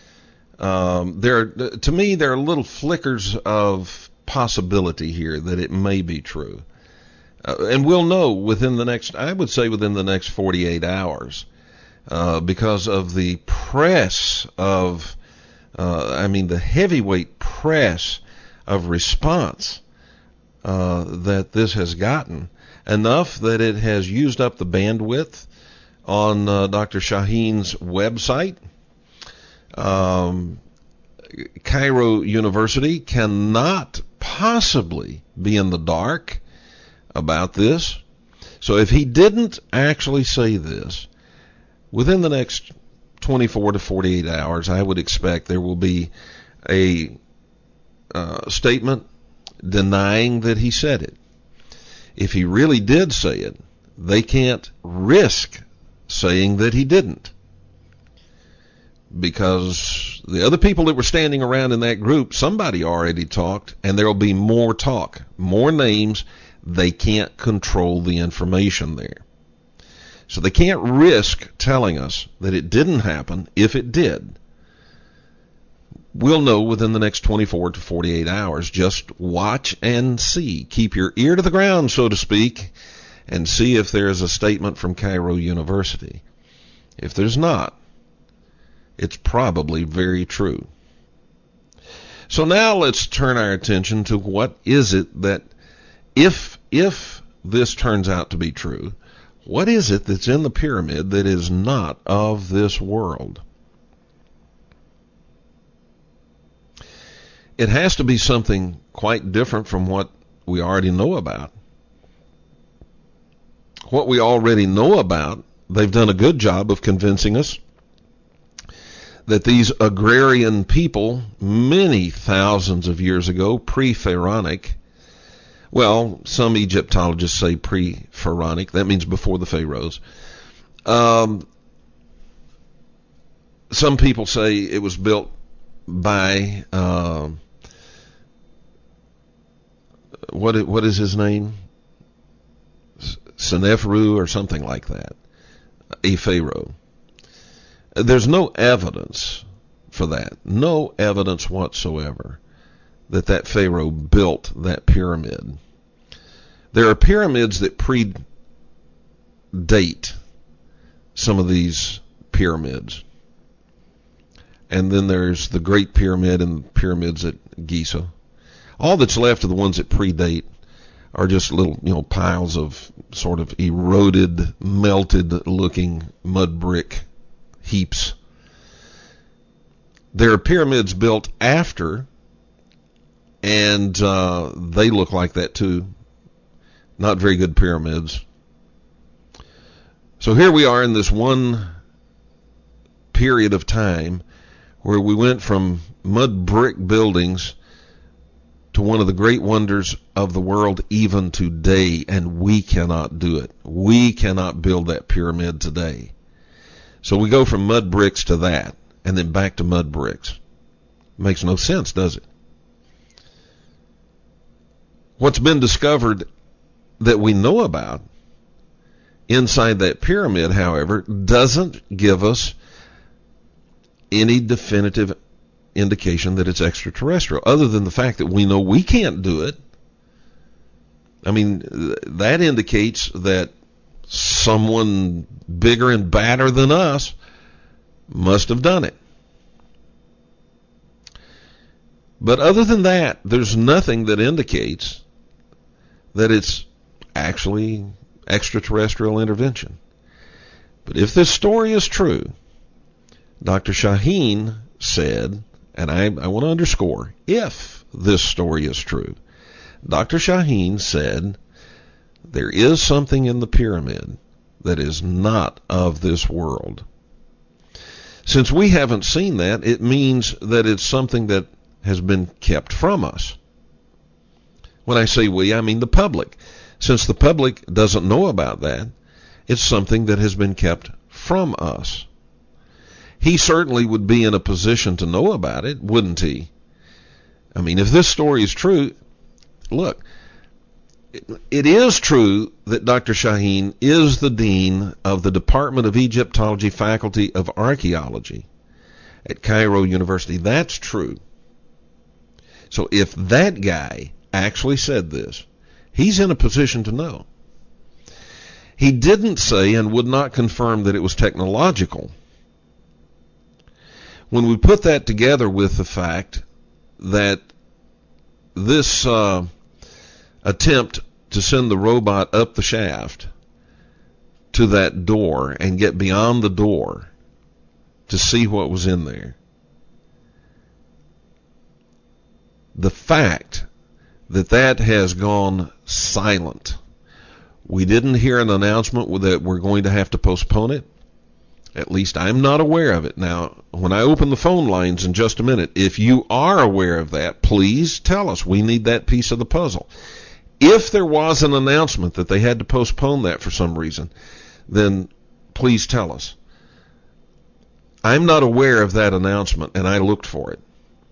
To me, there are little flickers of possibility here that it may be true. And we'll know within the next 48 hours, because of the press of, the heavyweight press of response that this has gotten, enough that it has used up the bandwidth on Dr. Shaheen's website. Cairo University cannot possibly be in the dark about this. So if he didn't actually say this, within the next 24 to 48 hours, I would expect there will be a statement denying that he said it. If he really did say it, they can't risk saying that he didn't, because the other people that were standing around in that group, somebody already talked, and there will be more talk, more names. They can't control the information there. So they can't risk telling us that it didn't happen if it did. We'll know within the next 24 to 48 hours. Just watch and see. Keep your ear to the ground, so to speak, and see if there is a statement from Cairo University. If there's not, it's probably very true. So now let's turn our attention to what is it that, if this turns out to be true, what is it that's in the pyramid that is not of this world? It has to be something quite different from what we already know about. What we already know about, they've done a good job of convincing us that these agrarian people, many thousands of years ago, pre-Pharaonic, well, some Egyptologists say pre-Pharaonic, that means before the pharaohs. Some people say it was built by, what is his name? Senefru or something like that, a pharaoh. There's no evidence for that, no evidence whatsoever that pharaoh built that pyramid. There are pyramids that predate some of these pyramids. And then there's the Great Pyramid and pyramids at Giza. All that's left of the ones that predate are just little, piles of sort of eroded, melted-looking mud brick heaps. There are pyramids built after, and they look like that too. Not very good pyramids. So here we are in this one period of time where we went from mud brick buildings to one of the great wonders of the world even today, and we cannot do it. We cannot build that pyramid today. So we go from mud bricks to that, and then back to mud bricks. Makes no sense, does it? What's been discovered that we know about inside that pyramid, however, doesn't give us any definitive indication that it's extraterrestrial, other than the fact that we know we can't do it. I mean, that indicates that someone bigger and badder than us must have done it. But other than that, there's nothing that indicates that it's actually extraterrestrial intervention. But if this story is true, Dr. Shaheen said, and I want to underscore, if this story is true, Dr. Shaheen said there is something in the pyramid that is not of this world. Since we haven't seen that, it means that it's something that has been kept from us. When I say we, I mean the public. Since the public doesn't know about that, it's something that has been kept from us. He certainly would be in a position to know about it, wouldn't he? I mean, if this story is true, look, it is true that Dr. Shaheen is the dean of the Department of Egyptology Faculty of Archaeology at Cairo University. That's true. So if that guy actually said this, he's in a position to know. He didn't say and would not confirm that it was technological. When we put that together with the fact that this attempt to send the robot up the shaft to that door and get beyond the door to see what was in there, the fact that that has gone silent. We didn't hear an announcement that we're going to have to postpone it. At least I'm not aware of it. Now, when I open the phone lines in just a minute, if you are aware of that, please tell us. We need that piece of the puzzle. If there was an announcement that they had to postpone that for some reason, then please tell us. I'm not aware of that announcement, and I looked for it.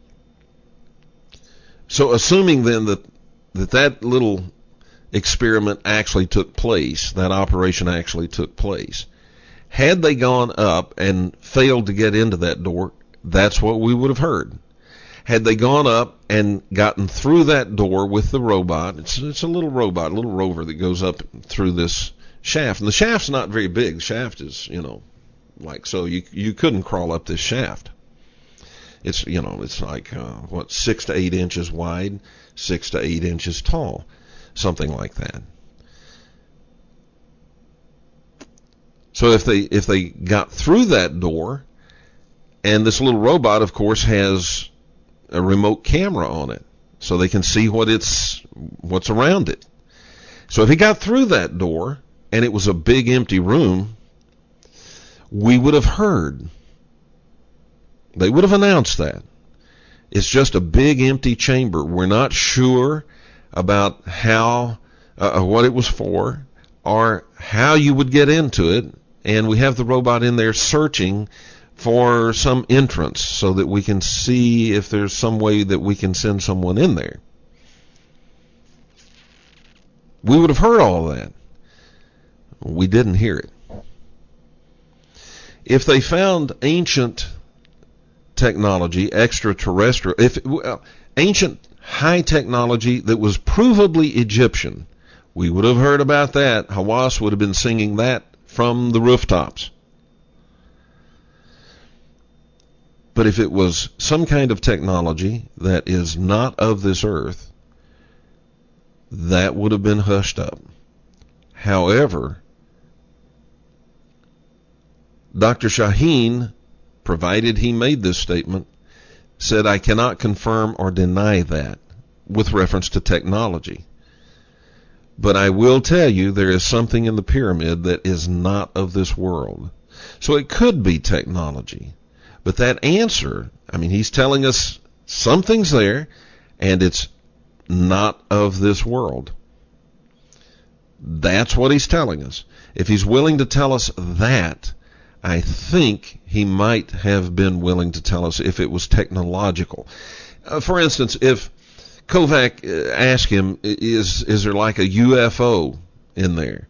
So assuming then that little experiment actually took place, that operation actually took place, had they gone up and failed to get into that door, that's what we would have heard. Had they gone up and gotten through that door with the robot, it's a little robot, a little rover that goes up through this shaft. And the shaft's not very big. The shaft is, like so. You couldn't crawl up this shaft. It's, it's like, 6 to 8 inches wide, 6 to 8 inches tall, something like that. So if they got through that door, and this little robot, of course, has a remote camera on it, so they can see what's around it. So if he got through that door, and it was a big empty room, we would have heard. They would have announced that. It's just a big empty chamber. We're not sure about how, what it was for, or how you would get into it, and we have the robot in there searching for some entrance so that we can see if there's some way that we can send someone in there. We would have heard all of that. We didn't hear it. If they found ancient technology, extraterrestrial, ancient high technology that was provably Egyptian, we would have heard about that. Hawass would have been singing that from the rooftops. But if it was some kind of technology that is not of this earth, that would have been hushed up. However, Dr. Shaheen, provided he made this statement, said, I cannot confirm or deny that with reference to technology. But I will tell you there is something in the pyramid that is not of this world. So it could be technology. But that answer, he's telling us something's there, and it's not of this world. That's what he's telling us. If he's willing to tell us that, I think he might have been willing to tell us if it was technological. For instance, if Kovac asked him, is there like a UFO in there?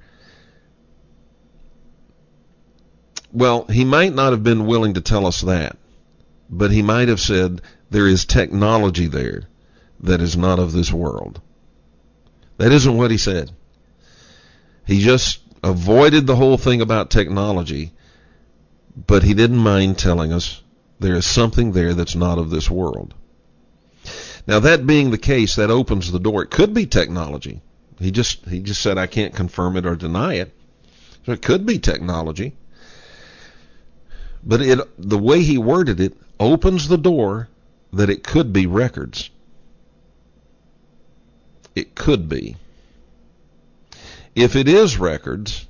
Well, he might not have been willing to tell us that, but he might have said there is technology there that is not of this world. That isn't what he said. He just avoided the whole thing about technology, but he didn't mind telling us there is something there that's not of this world. Now, that being the case, that opens the door. It could be technology. He just said, I can't confirm it or deny it. So it could be technology. But the way he worded it opens the door that it could be records. It could be. If it is records,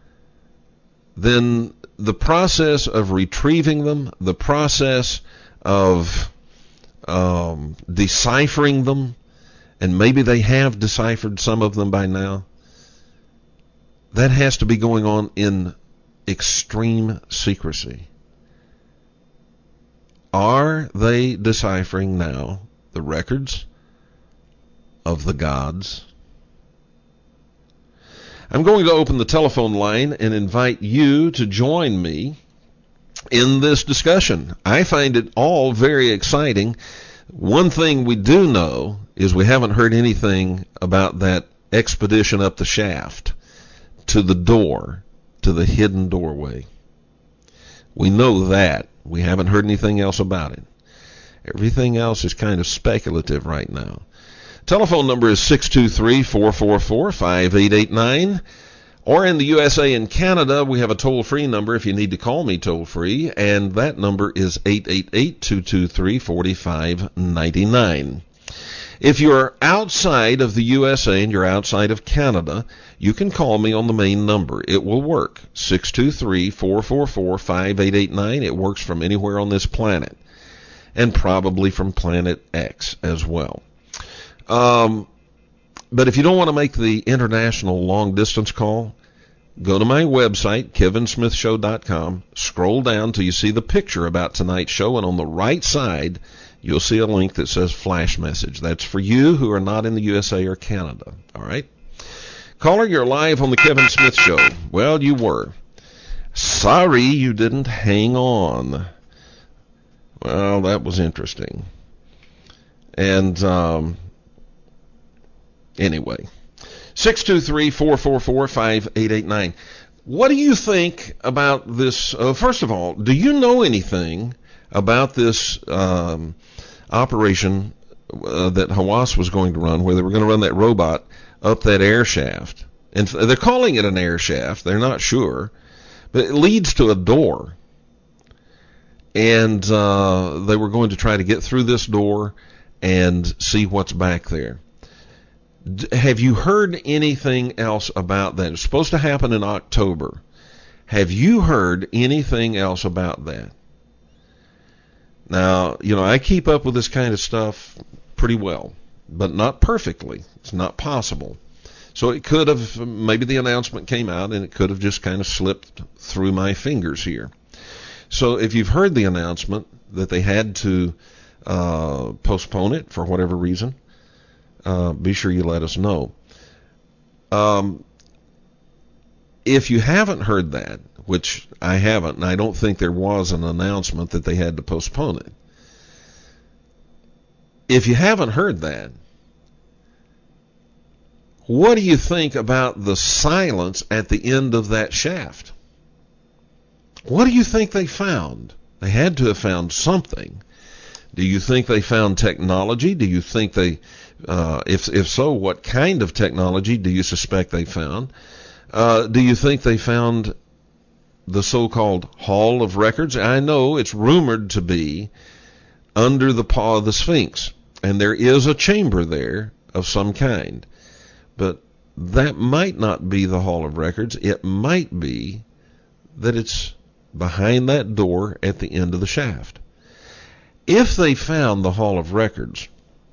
then the process of retrieving them, the process of deciphering them, and maybe they have deciphered some of them by now, that has to be going on in extreme secrecy. Are they deciphering now the records of the gods? I'm going to open the telephone line and invite you to join me in this discussion. I find it all very exciting. One thing we do know is we haven't heard anything about that expedition up the shaft to the door, to the hidden doorway. We know that. We haven't heard anything else about it. Everything else is kind of speculative right now. Telephone number is 623-444-5889. Or in the USA and Canada, we have a toll-free number if you need to call me toll-free, and that number is 888-223-4599. If you're outside of the USA and you're outside of Canada, you can call me on the main number. It will work, 623-444-5889. It works from anywhere on this planet, and probably from Planet X as well. But if you don't want to make the international long-distance call, go to my website, kevinsmithshow.com, scroll down till you see the picture about tonight's show, and on the right side, you'll see a link that says Flash Message. That's for you who are not in the USA or Canada, all right? Caller, you're live on the Kevin Smith Show. Well, you were. Sorry you didn't hang on. Well, that was interesting. And, anyway, 623-444-5889. What do you think about this? First of all, do you know anything about this operation that Hamas was going to run, where they were going to run that robot up that air shaft? And they're calling it an air shaft. They're not sure. But it leads to a door. And they were going to try to get through this door and see what's back there. Have you heard anything else about that? It's supposed to happen in October. Have you heard anything else about that? Now, I keep up with this kind of stuff pretty well, but not perfectly. It's not possible. So it could have, maybe the announcement came out and it could have just kind of slipped through my fingers here. So if you've heard the announcement that they had to postpone it for whatever reason, be sure you let us know. If you haven't heard that, which I haven't, and I don't think there was an announcement that they had to postpone it. If you haven't heard that, what do you think about the silence at the end of that shaft? What do you think they found? They had to have found something. Do you think they found technology? Do you think they, if so, what kind of technology do you suspect they found? Do you think they found the so-called Hall of Records? I know it's rumored to be under the paw of the Sphinx, and there is a chamber there of some kind. But that might not be the Hall of Records. It might be that it's behind that door at the end of the shaft. If they found the Hall of Records,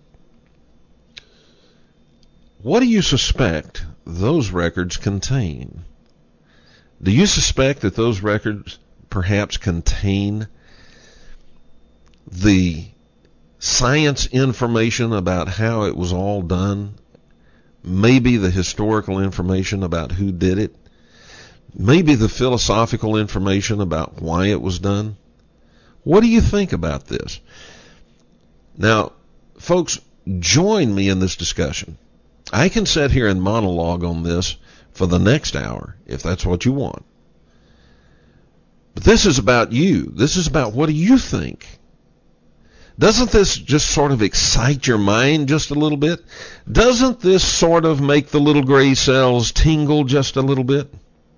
what do you suspect those records contain? Do you suspect that those records perhaps contain the science information about how it was all done? Maybe the historical information about who did it? Maybe the philosophical information about why it was done? What do you think about this? Now, folks, join me in this discussion. I can sit here and monologue on this for the next hour, if that's what you want. But this is about you. This is about what do you think? Doesn't this just sort of excite your mind just a little bit? Doesn't this sort of make the little gray cells tingle just a little bit?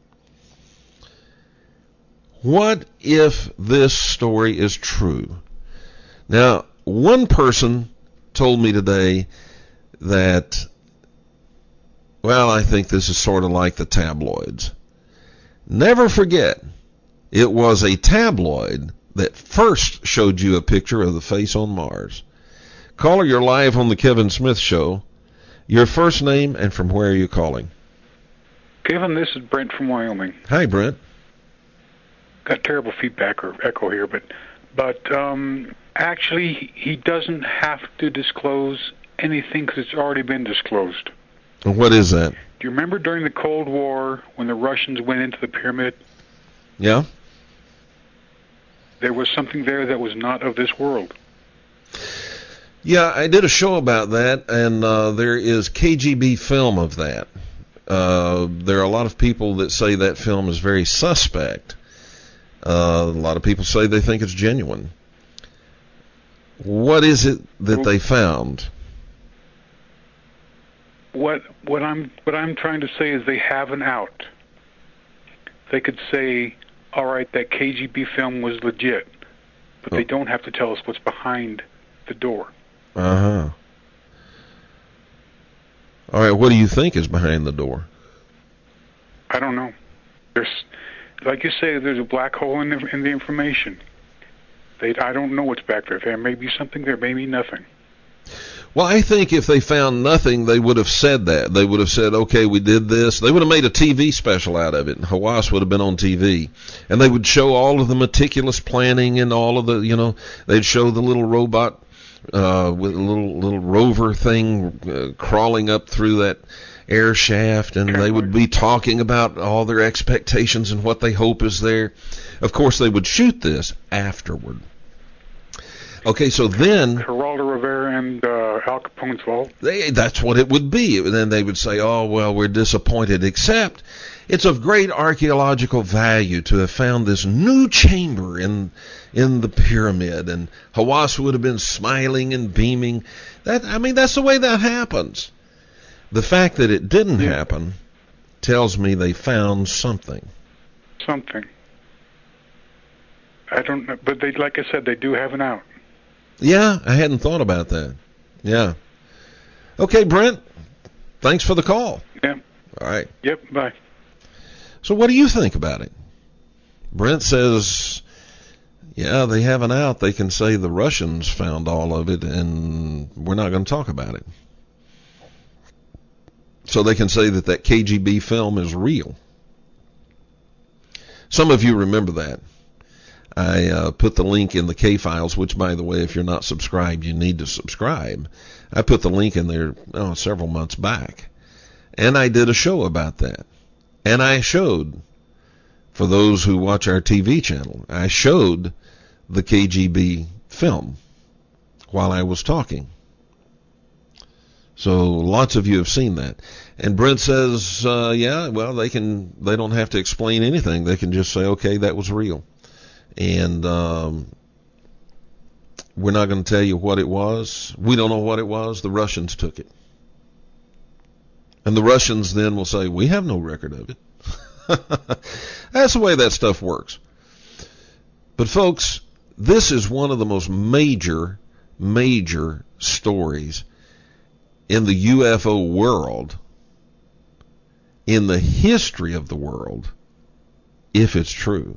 What if this story is true? Now, one person told me today that, well, I think this is sort of like the tabloids. Never forget, it was a tabloid that first showed you a picture of the face on Mars. Caller, you're live on the Kevin Smith Show. Your first name and from where are you calling? Kevin, this is Brent from Wyoming. Hi, Brent. Got terrible feedback or echo here, but actually he doesn't have to disclose anything because it's already been disclosed. And what is that? you remember during the Cold War when the Russians went into the pyramid? Yeah. There was something there that was not of this world. Yeah, I did a show about that, and there is KGB film of that. There are a lot of people that say that film is very suspect. A lot of people say they think it's genuine. What is it that they found? What I'm trying to say is they have an out. They could say, all right, that KGB film was legit, but they don't have to tell us what's behind the door. Uh-huh. All right, what do you think is behind the door? I don't know. There's, like you say, there's a black hole in the information. I don't know what's back there. There may be something, there may be nothing. Well, I think if they found nothing, they would have said that. They would have said, okay, we did this. They would have made a TV special out of it, and Hawass would have been on TV. And they would show all of the meticulous planning and all of the, they'd show the little robot with a little rover thing crawling up through that air shaft, and they would be talking about all their expectations and what they hope is there. Of course, they would shoot this afterward. Okay, so then Geraldo Rivera and Al Capone's vault. That's what it would be. And then they would say, oh, well, we're disappointed, except it's of great archaeological value to have found this new chamber in the pyramid. And Hawass would have been smiling and beaming. That's the way that happens. The fact that it didn't happen tells me they found something. Something. I don't know, but like I said, they do have an out. Yeah, I hadn't thought about that. Yeah. Okay, Brent, thanks for the call. Yeah. All right. Yep, bye. So what do you think about it? Brent says, yeah, they have an out. They can say the Russians found all of it, and we're not going to talk about it. So they can say that KGB film is real. Some of you remember that. I put the link in the K-Files, which, by the way, if you're not subscribed, you need to subscribe. I put the link in there several months back. And I did a show about that. And I showed, for those who watch our TV channel, I showed the KGB film while I was talking. So lots of you have seen that. And Brent says, yeah, well, they don't have to explain anything. They can just say, okay, that was real. And we're not going to tell you what it was. We don't know what it was. The Russians took it. And the Russians then will say, we have no record of it. That's the way that stuff works. But folks, this is one of the most major stories in the UFO world, in the history of the world, if it's true.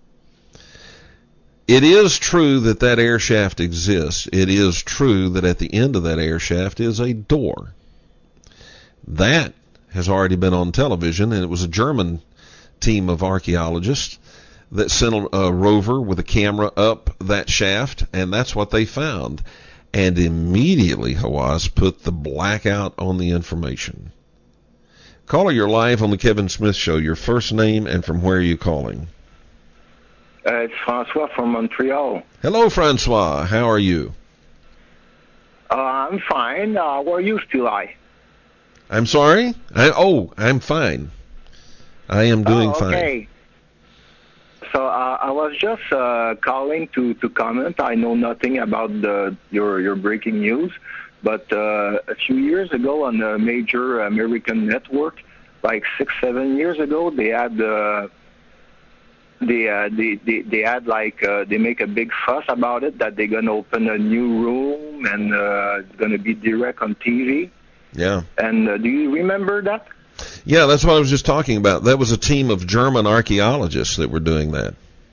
It is true that air shaft exists. It is true that at the end of that air shaft is a door. That has already been on television, and it was a German team of archaeologists that sent a rover with a camera up that shaft, and that's what they found. And immediately Hawass put the blackout on the information. Caller, you're live on the Kevin Smith Show. Your first name and from where are you calling? It's Francois from Montreal. Hello, Francois. How are you? I'm fine. Where are you still? I'm sorry? I'm fine. I am doing fine. So I was just calling to comment. I know nothing about your breaking news, but a few years ago on a major American network, like 6-7 years ago, they had they make a big fuss about it, that they're gonna open a new room and it's gonna be direct on TV. Yeah. And do you remember that? Yeah, that's what I was just talking about. That was a team of German archaeologists that were doing that.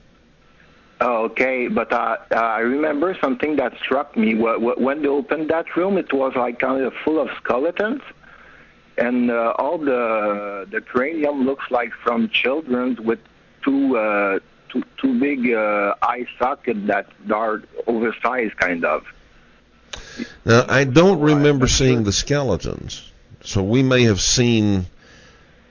Okay, but I remember something that struck me. When they opened that room, it was like kind of full of skeletons, and all the cranium looks like from children with two big eye sockets that are oversized, kind of. Now, I don't remember seeing the skeletons, so we may have seen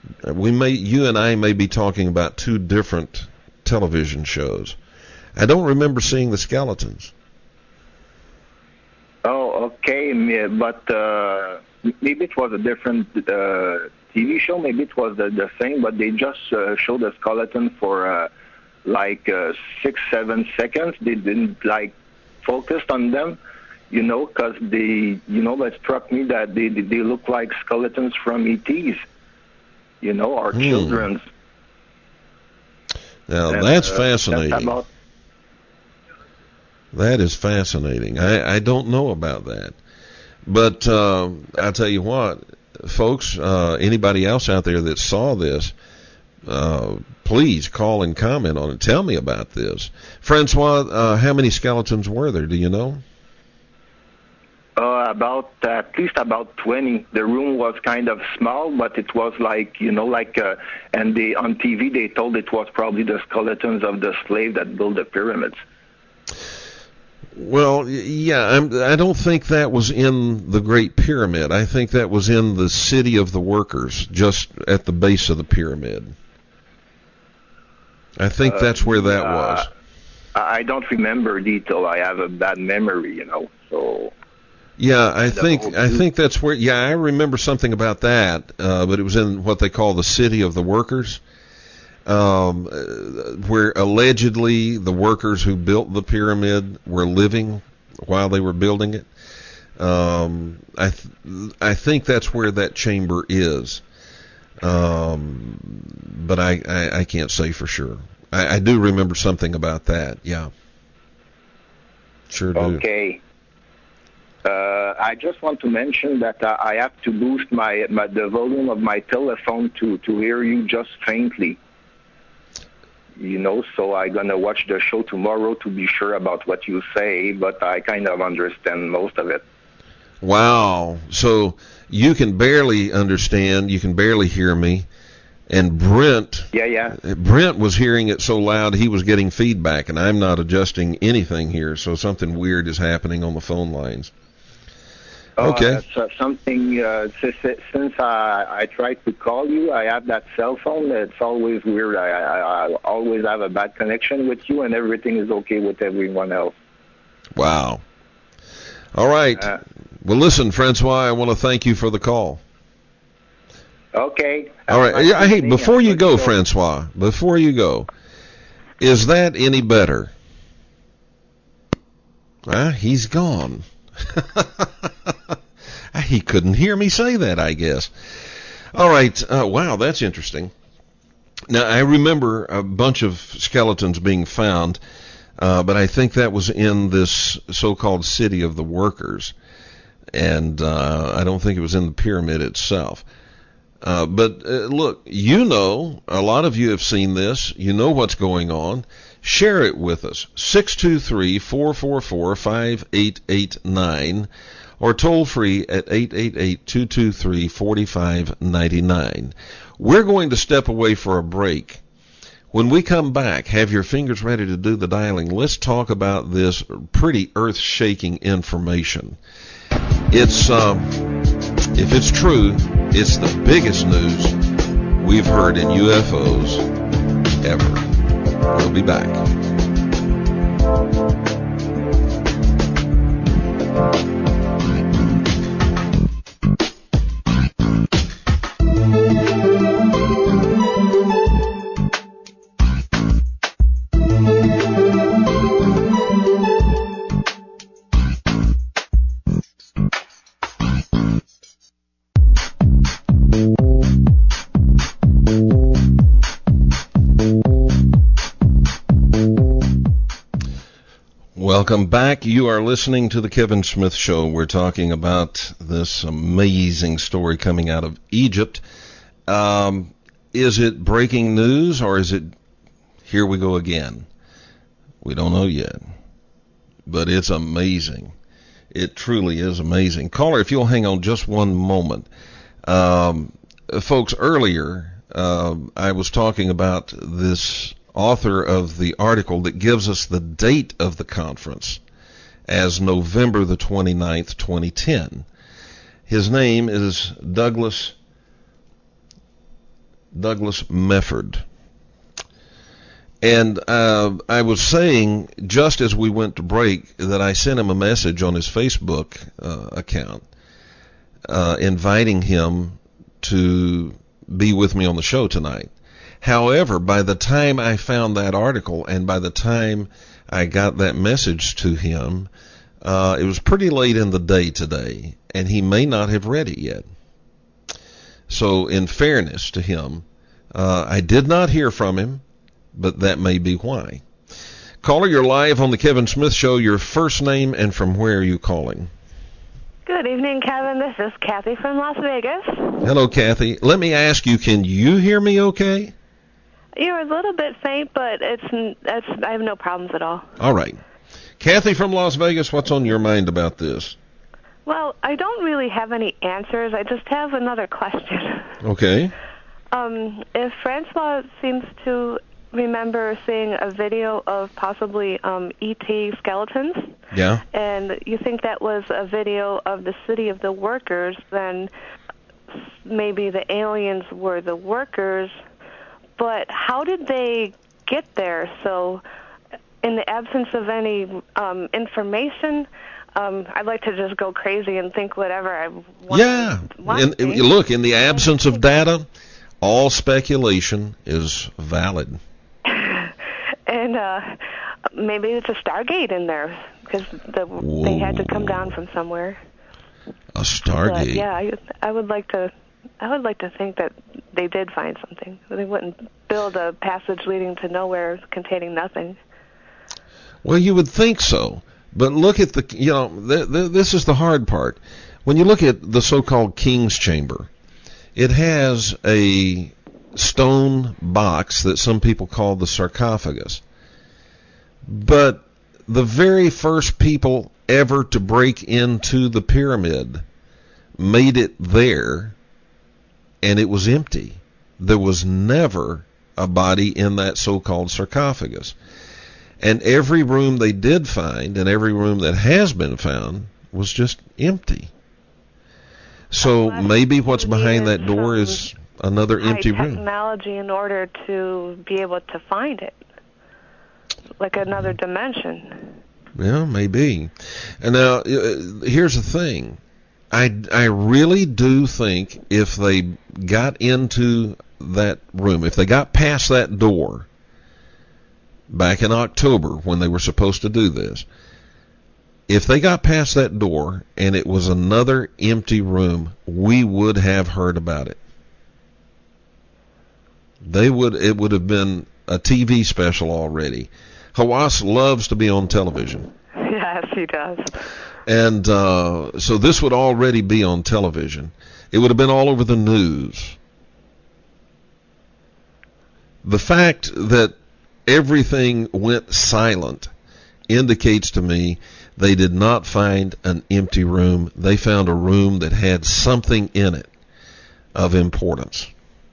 you and I may be talking about two different television shows. I don't remember seeing the skeletons. Oh, okay, but maybe it was a different TV show. Maybe it was the same, but they just showed the skeleton for 6-7 seconds. They didn't focus on them, because that struck me that they look like skeletons from ETs, our children's. Now that's fascinating. That is fascinating. I don't know about that. But I'll tell you what, folks, anybody else out there that saw this, please call and comment on it. Tell me about this. Francois, how many skeletons were there? Do you know? At least about 20. The room was kind of small, but it was and on TV they told it was probably the skeletons of the slave that built the pyramids. Well, yeah, I don't think that was in the Great Pyramid. I think that was in the City of the Workers, just at the base of the pyramid. I think that's where that was. I don't remember detail. I have a bad memory, so... Yeah, I think that's where... Yeah, I remember something about that, but it was in what they call the City of the Workers. Where allegedly the workers who built the pyramid were living while they were building it. I think that's where that chamber is, but I can't say for sure. I do remember something about that. Yeah, sure do. Okay. I just want to mention that I have to boost the volume of my telephone to hear you just faintly. So I'm going to watch the show tomorrow to be sure about what you say, but I kind of understand most of it. Wow. So you can barely understand, you can barely hear me, and Brent... Yeah. Brent was hearing it so loud he was getting feedback, and I'm not adjusting anything here, so something weird is happening on the phone lines. Okay. Something, since I tried to call you, I have that cell phone. It's always weird. I always have a bad connection with you, and everything is okay with everyone else. Wow. All right. Well, listen, Francois, I want to thank you for the call. Okay. All right. Hey, before you go, Francois, before you go, is that any better? He's gone. He couldn't hear me say that, I guess. All right. Wow, that's interesting. Now, I remember a bunch of skeletons being found, but I think that was in this so-called City of the Workers, and I don't think it was in the pyramid itself. But look, a lot of you have seen this. You know what's going on. Share it with us. 623-444-5889 or toll free at 888-223-4599. We're going to step away for a break. When we come back, have your fingers ready to do the dialing. Let's talk about this pretty earth-shaking information. It's if it's true, it's the biggest news we've heard in UFOs ever. We'll be back. Welcome back. You are listening to the Kevin Smith Show. We're talking about this amazing story coming out of Egypt. Is it breaking news or is it here we go again? We don't know yet. But it's amazing. It truly is amazing. Caller, if you'll hang on just one moment. Folks, earlier I was talking about this author of the article that gives us the date of the conference as November the 29th, 2010. His name is Douglas Douglas Mefford. And I was saying, just as we went to break, that I sent him a message on his Facebook account inviting him to be with me on the show tonight. However, by the time I found that article and by the time I got that message to him, it was pretty late in the day today, and he may not have read it yet. So in fairness to him, I did not hear from him, but that may be why. Caller, you're live on the Kevin Smith Show. Your first name and from where are you calling? Good evening, Kevin. This is Kathy from Las Vegas. Hello, Kathy. Let me ask you, can you hear me okay? You're a little bit faint, but I have no problems at all. All right. Kathy from Las Vegas, what's on your mind about this? Well, I don't really have any answers. I just have another question. Okay. If Francois seems to remember seeing a video of possibly E.T. skeletons, yeah, and you think that was a video of the City of the Workers, then maybe the aliens were the workers. But how did they get there? So in the absence of any information, I'd like to just go crazy and think whatever I want. Yeah. Look, in the absence of data, all speculation is valid. And maybe it's a Stargate in there because they had to come down from somewhere. A Stargate. But yeah, I would like to think that they did find something. They wouldn't build a passage leading to nowhere containing nothing. Well, you would think so. But look at this is the hard part. When you look at the so-called King's Chamber, it has a stone box that some people call the sarcophagus. But the very first people ever to break into the pyramid made it there, and it was empty. There was never a body in that so-called sarcophagus. And every room they did find, and every room that has been found, was just empty. So maybe what's behind that door is another empty room. Technology in order to be able to find it, like another dimension. Yeah, maybe. And now, here's the thing. I really do think if they got into that room, if they got past that door back in October when they were supposed to do this, if they got past that door and it was another empty room, we would have heard about it. It would have been a TV special already. Hawass loves to be on television. Yes, he does. And so this would already be on television. It would have been all over the news. The fact that everything went silent indicates to me they did not find an empty room. They found a room that had something in it of importance.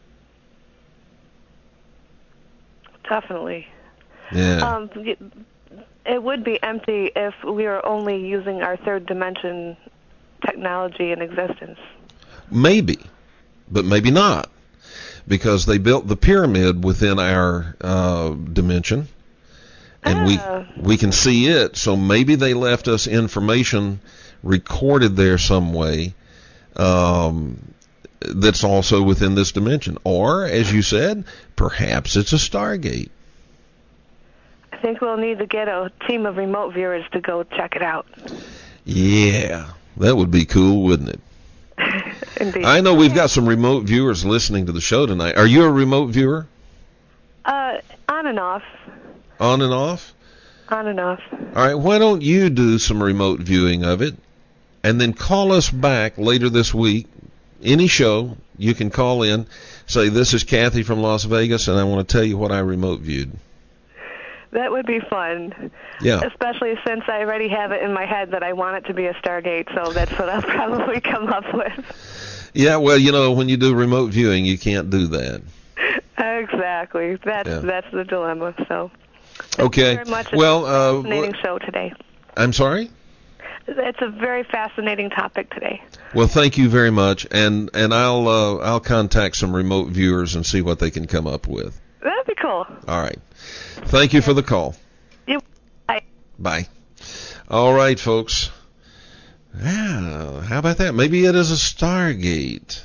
Definitely. Yeah. It would be empty if we were only using our third dimension technology in existence. Maybe, but maybe not, because they built the pyramid within our dimension, and we can see it. So maybe they left us information recorded there some way that's also within this dimension. Or, as you said, perhaps it's a Stargate. I think we'll need to get a team of remote viewers to go check it out. Yeah, that would be cool, wouldn't it? Indeed. I know we've got some remote viewers listening to the show tonight. Are you a remote viewer? On and off. On and off? On and off. All right, why don't you do some remote viewing of it, and then call us back later this week. Any show, you can call in, say, this is Kathy from Las Vegas, and I want to tell you what I remote viewed. That would be fun. Yeah. Especially since I already have it in my head that I want it to be a Stargate, so that's what I'll probably come up with. Yeah, well, when you do remote viewing, you can't do that. Exactly. That's the dilemma. So. Okay. Thank you very much. Well, fascinating show today. I'm sorry? It's a very fascinating topic today. Well, thank you very much, and I'll contact some remote viewers and see what they can come up with. That'd be cool. All right. Thank you for the call. Bye. Bye. All right, folks. Yeah, how about that? Maybe it is a Stargate.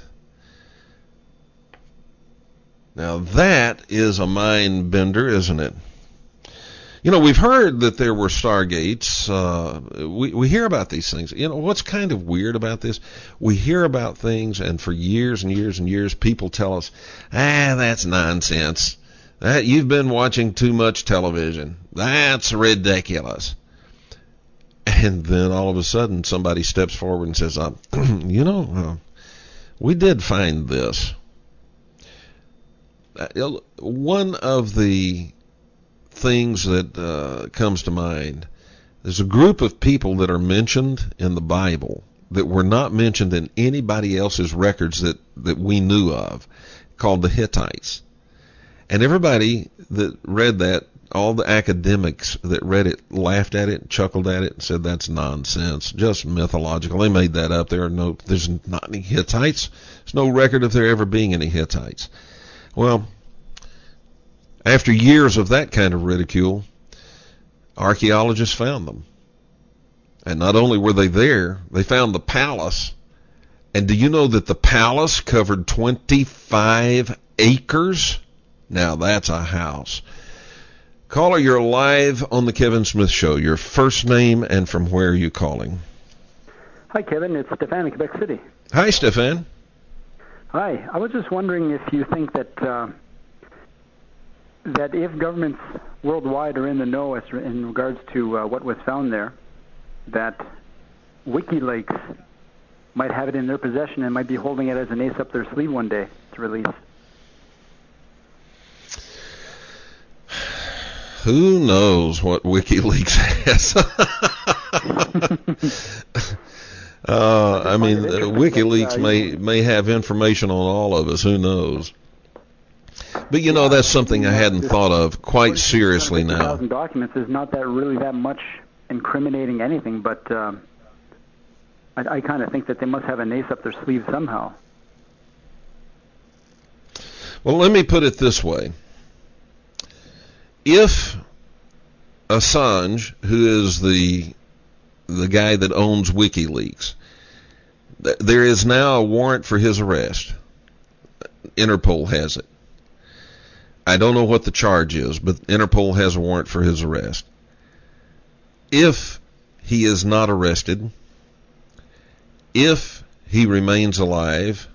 Now that is a mind bender, isn't it? You know, we've heard that there were Stargates. We hear about these things. You know, what's kind of weird about this? We hear about things, and for years and years and years, people tell us, that's nonsense. You've been watching too much television. That's ridiculous. And then all of a sudden, somebody steps forward and says, we did find this. One of the things that comes to mind, there's a group of people that are mentioned in the Bible that were not mentioned in anybody else's records that we knew of, called the Hittites. And everybody that read that, all the academics that read it, laughed at it, chuckled at it, and said that's nonsense, just mythological. They made that up. There's not any Hittites. There's no record of there ever being any Hittites. Well, after years of that kind of ridicule, archaeologists found them. And not only were they there, they found the palace. And do you know that the palace covered 25 acres? Now that's a house. Caller, you're live on the Kevin Smith Show. Your first name and from where are you calling? Hi, Kevin. It's Stefan in Quebec City. Hi, Stefan. Hi. I was just wondering if you think that that if governments worldwide are in the know in regards to what was found there, that WikiLeaks might have it in their possession and might be holding it as an ace up their sleeve one day to release. Who knows what WikiLeaks has? WikiLeaks may have information on all of us. Who knows? But you know, that's something I hadn't thought of quite seriously now. 50,000 documents is not that much incriminating anything, but I kind of think that they must have an ace up their sleeve somehow. Well, let me put it this way. If Assange, who is the guy that owns WikiLeaks, there is now a warrant for his arrest. Interpol has it. I don't know what the charge is, but Interpol has a warrant for his arrest. If he is not arrested, if he remains alive,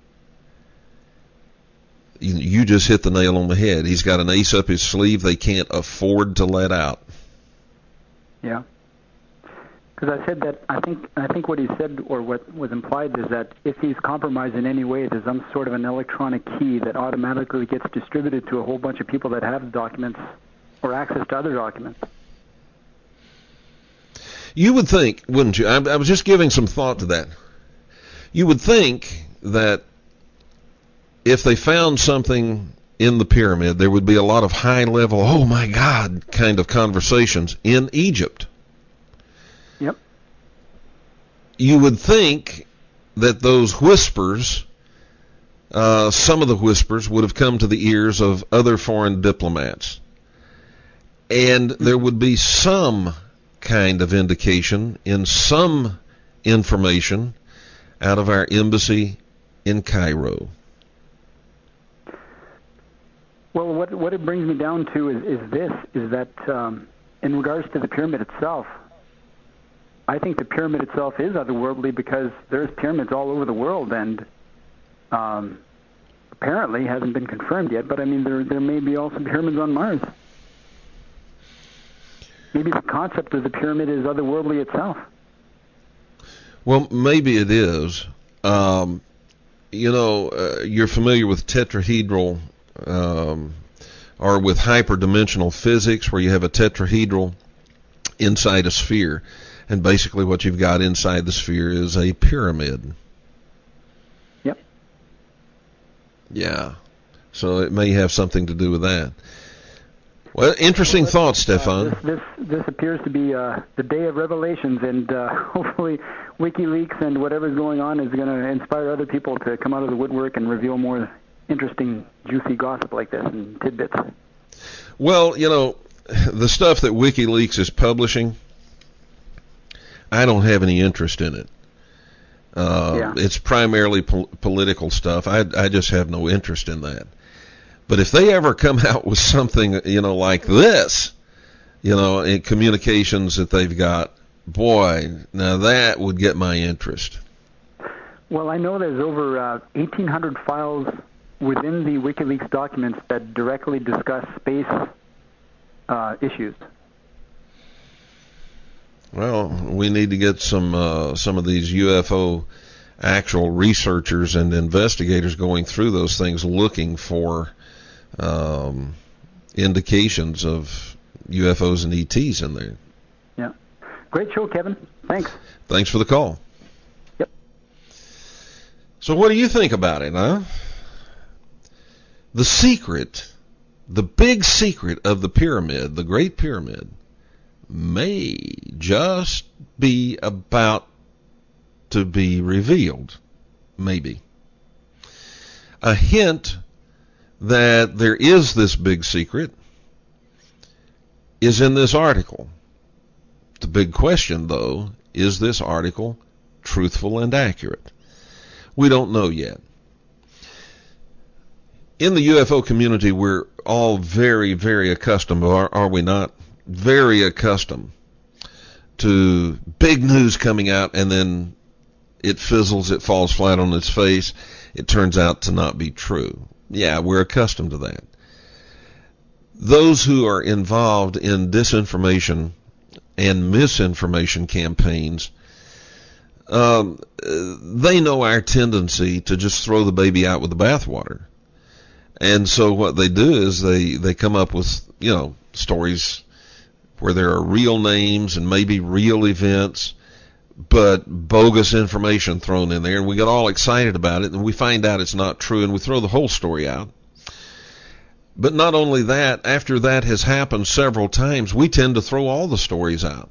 you just hit the nail on the head. He's got an ace up his sleeve they can't afford to let out. Yeah. Because I said that I think what he said, or what was implied, is that if he's compromised in any way, there's some sort of an electronic key that automatically gets distributed to a whole bunch of people that have documents or access to other documents. You would think, wouldn't you? I was just giving some thought to that. You would think that if they found something in the pyramid, there would be a lot of high-level, oh my God, kind of conversations in Egypt. Yep. You would think that those whispers, some of the whispers would have come to the ears of other foreign diplomats. And there would be some kind of indication in some information out of our embassy in Cairo. Well, what it brings me down to is that in regards to the pyramid itself, I think the pyramid itself is otherworldly because there's pyramids all over the world, and apparently hasn't been confirmed yet. But I mean, there may be also pyramids on Mars. Maybe the concept of the pyramid is otherworldly itself. Well, maybe it is. You're familiar with tetrahedral or with hyperdimensional physics, where you have a tetrahedral inside a sphere. And basically what you've got inside the sphere is a pyramid. Yep. Yeah. So it may have something to do with that. Well, interesting thoughts, Stefan. This appears to be the day of revelations, and hopefully WikiLeaks and whatever's going on is going to inspire other people to come out of the woodwork and reveal more interesting, juicy gossip like this and tidbits. Well, the stuff that WikiLeaks is publishing, I don't have any interest in it. It's primarily political stuff. I just have no interest in that. But if they ever come out with something, like this, in communications that they've got, boy, now that would get my interest. Well, I know there's over 1,800 files within the WikiLeaks documents that directly discuss space issues. Well, we need to get some of these UFO actual researchers and investigators going through those things, looking for indications of UFOs and ETs in there. Yeah. Great show, Kevin. Thanks. Thanks for the call. Yep. So what do you think about it, huh? The secret, the big secret of the pyramid, the Great Pyramid, may just be about to be revealed. Maybe. A hint that there is this big secret is in this article. The big question, though, is this article truthful and accurate? We don't know yet. In the UFO community, we're all very, very accustomed, are we not? Very accustomed to big news coming out, and then it fizzles, it falls flat on its face. It turns out to not be true. Yeah, we're accustomed to that. Those who are involved in disinformation and misinformation campaigns, they know our tendency to just throw the baby out with the bathwater. And so what they do is they come up with, stories where there are real names and maybe real events, but bogus information thrown in there, and we get all excited about it, and we find out it's not true, and we throw the whole story out. But not only that, after that has happened several times, we tend to throw all the stories out.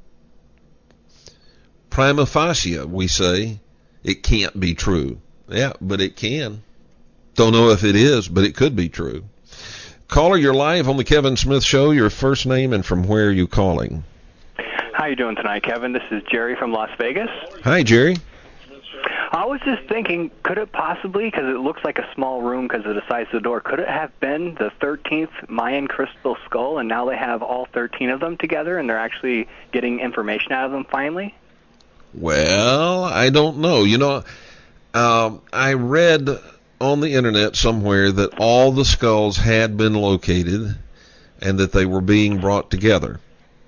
Prima facie, we say, it can't be true. Yeah, but it can. Don't know if it is, but it could be true. Caller, you're live on the Kevin Smith Show. Your first name and from where are you calling? How you doing tonight, Kevin? This is Jerry from Las Vegas. Hi, Jerry. I was just thinking, could it possibly, because it looks like a small room because of the size of the door, could it have been the 13th Mayan crystal skull, and now they have all 13 of them together, and they're actually getting information out of them finally? Well, I don't know. I read on the internet somewhere that all the skulls had been located and that they were being brought together.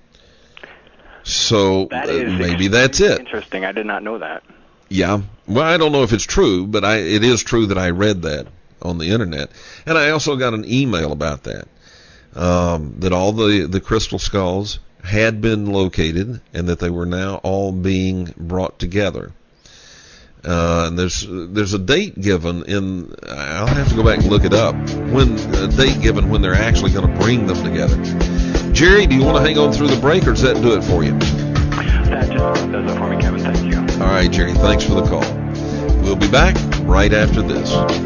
So maybe that's it. Interesting. I did not know that. Yeah. Well, I don't know if it's true, but it is true that I read that on the internet. And I also got an email about that, that all the crystal skulls had been located and that they were now all being brought together. And there's a date given in, I'll have to go back and look it up, a date given when they're actually going to bring them together. Jerry, do you want to hang on through the break, or does that do it for you? That just does it for me, Kevin. Thank you. All right, Jerry, thanks for the call. We'll be back right after this.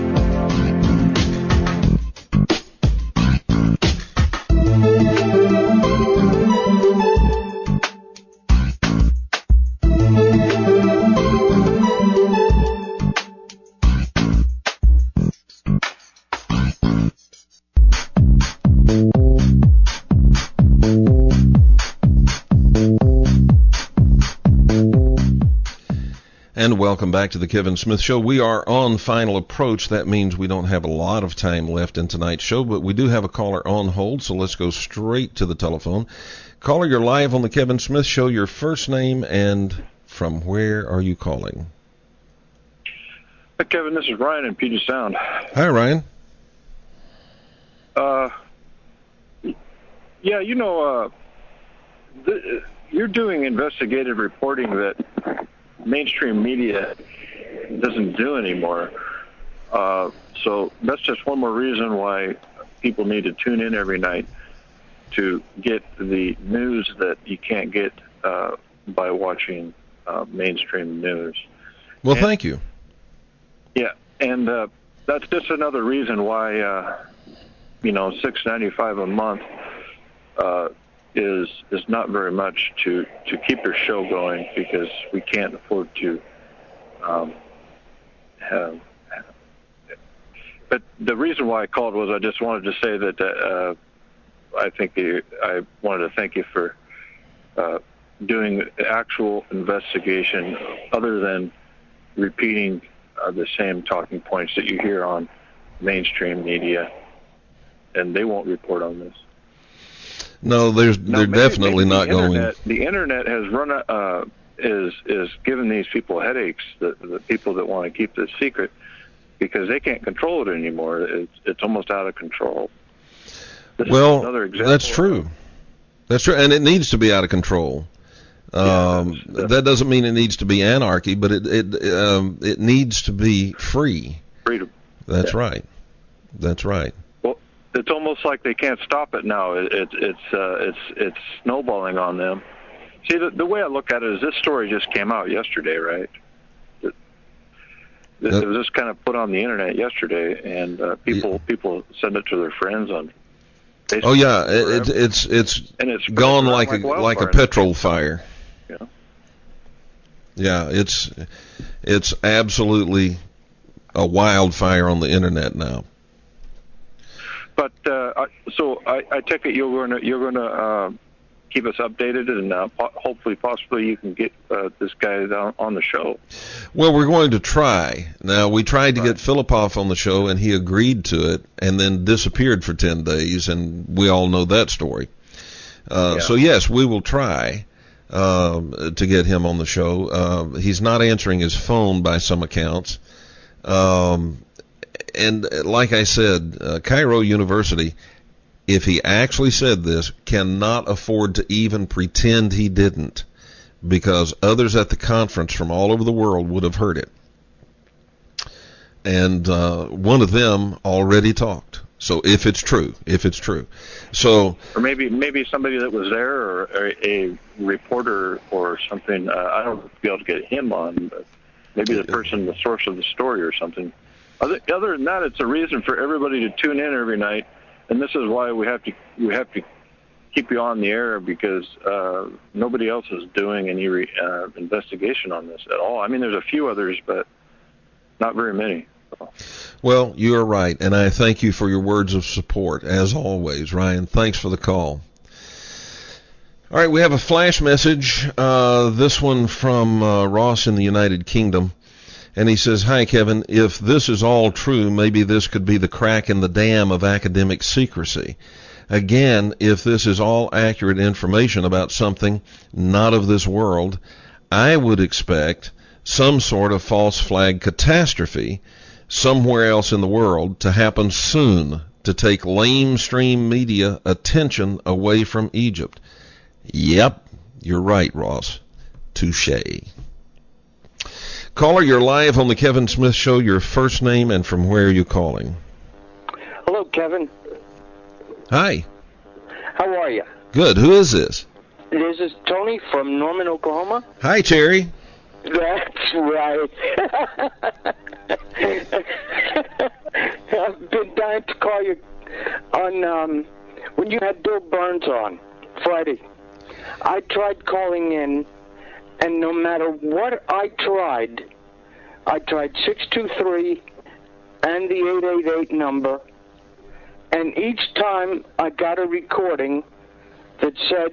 And welcome back to the Kevin Smith Show. We are on final approach. That means we don't have a lot of time left in tonight's show, but we do have a caller on hold, so let's go straight to the telephone. Caller, you're live on the Kevin Smith Show. Your first name and from where are you calling? Hey, Kevin, this is Ryan in Puget Sound. Hi, Ryan. Yeah, you're doing investigative reporting that mainstream media doesn't do anymore. So that's just one more reason why people need to tune in every night. to get the news that you can't get by watching mainstream news. Well, thank you. Yeah, and that's just another reason why $6.95 a month is not very much to keep your show going, because we can't afford to have. But the reason why I called was I just wanted to say that I wanted to thank you for doing actual investigation other than repeating the same talking points that you hear on mainstream media, and they won't report on this. No, they're definitely not going. The internet has run is giving these people headaches. The people that want to keep this secret, because they can't control it anymore. It's almost out of control. Well, that's true. That's true, and it needs to be out of control. That doesn't mean it needs to be anarchy, but it needs to be free. Freedom. That's right. That's right. Well, it's almost like they can't stop it now. It's snowballing on them. See, the way I look at it is this story just came out yesterday, right? It was just kind of put on the internet yesterday, and people send it to their friends on Facebook. Oh yeah, it's gone like a petrol fire. Yeah. Yeah, it's absolutely a wildfire on the internet now. But so I take it you're going to keep us updated, and hopefully, possibly, you can get this guy on the show. Well, we're going to try. Now, we tried to get Filipoff on the show, and he agreed to it, and then disappeared for 10 days, and we all know that story. So, yes, we will try to get him on the show. He's not answering his phone by some accounts. And like I said, Cairo University, if he actually said this, cannot afford to even pretend he didn't, because others at the conference from all over the world would have heard it. And one of them already talked. So if it's true. So, or maybe somebody that was there, or a reporter or something. I don't know if you'll be able to get him on, but maybe the source of the story or something. Other than that, it's a reason for everybody to tune in every night. And this is why we have to keep you on the air, because nobody else is doing any investigation on this at all. I mean, there's a few others, but not very many. Well, you are right, and I thank you for your words of support, as always, Ryan. Thanks for the call. All right, we have a flash message, this one from Ross in the United Kingdom. And he says, "Hi, Kevin. If this is all true, maybe this could be the crack in the dam of academic secrecy. Again, if this is all accurate information about something not of this world, I would expect some sort of false flag catastrophe somewhere else in the world to happen soon to take lamestream media attention away from Egypt." Yep, you're right, Ross. Touché. Caller, you're live on the Kevin Smith Show. Your first name and from where are you calling? Hello, Kevin. Hi. How are you? Good. Who is this? This is Tony from Norman, Oklahoma. Hi, Terry. That's right. I've been dying to call you on when you had Bill Burns on Friday. I tried calling in, and no matter what I tried 623 and the 888 number, and each time I got a recording that said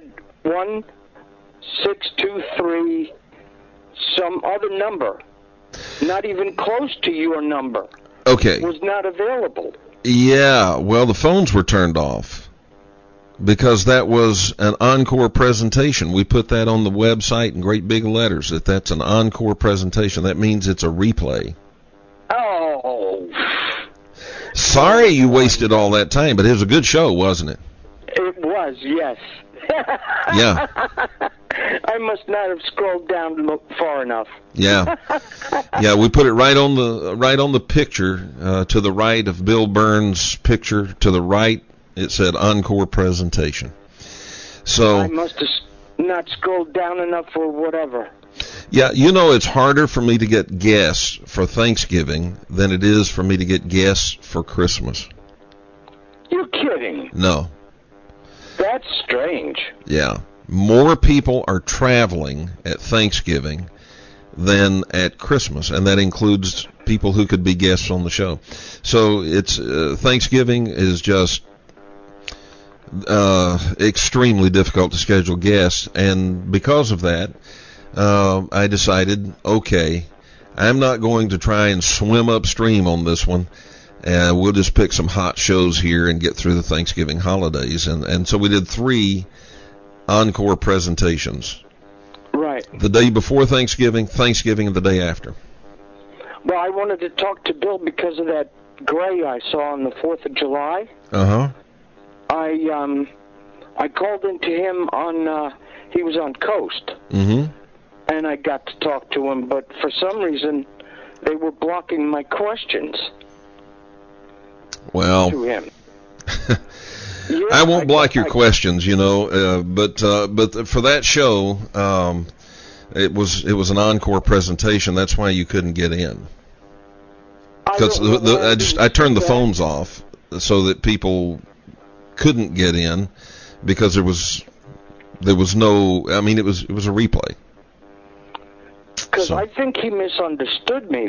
1623 some other number, not even close to your number. Okay. Was not available. Yeah, well, the phones were turned off because that was an encore presentation. We put that on the website in great big letters that that's an encore presentation. That means it's a replay. Oh. Sorry you wasted all that time, but it was a good show, wasn't it? It was, yes. Yeah. I must not have scrolled down to look far enough. Yeah. Yeah, we put it right on the picture, to the right of Bill Burns' picture. To the right, it said encore presentation. So I must have not scrolled down enough or whatever. yeah, you know, it's harder for me to get guests for Thanksgiving than it is for me to get guests for Christmas. You're kidding. No. That's strange. Yeah. More people are traveling at Thanksgiving than at Christmas, and that includes people who could be guests on the show. So it's Thanksgiving is just extremely difficult to schedule guests, and because of that, I decided, okay, I'm not going to try and swim upstream on this one. We'll just pick some hot shows here and get through the Thanksgiving holidays. And so we did 3 encore presentations. Right. The day before Thanksgiving, Thanksgiving, and the day after. Well, I wanted to talk to Bill because of that gray I saw on the 4th of July. Uh-huh. I called into him on, he was on Coast. Mm-hmm. And I got to talk to him, but for some reason, they were blocking my questions. Well, to him. Yeah, I won't block your questions, you know, but for that show, it was an encore presentation. That's why you couldn't get in. Because I turned the phones off so that people couldn't get in because there was no. I mean, it was a replay. Because I think he misunderstood me.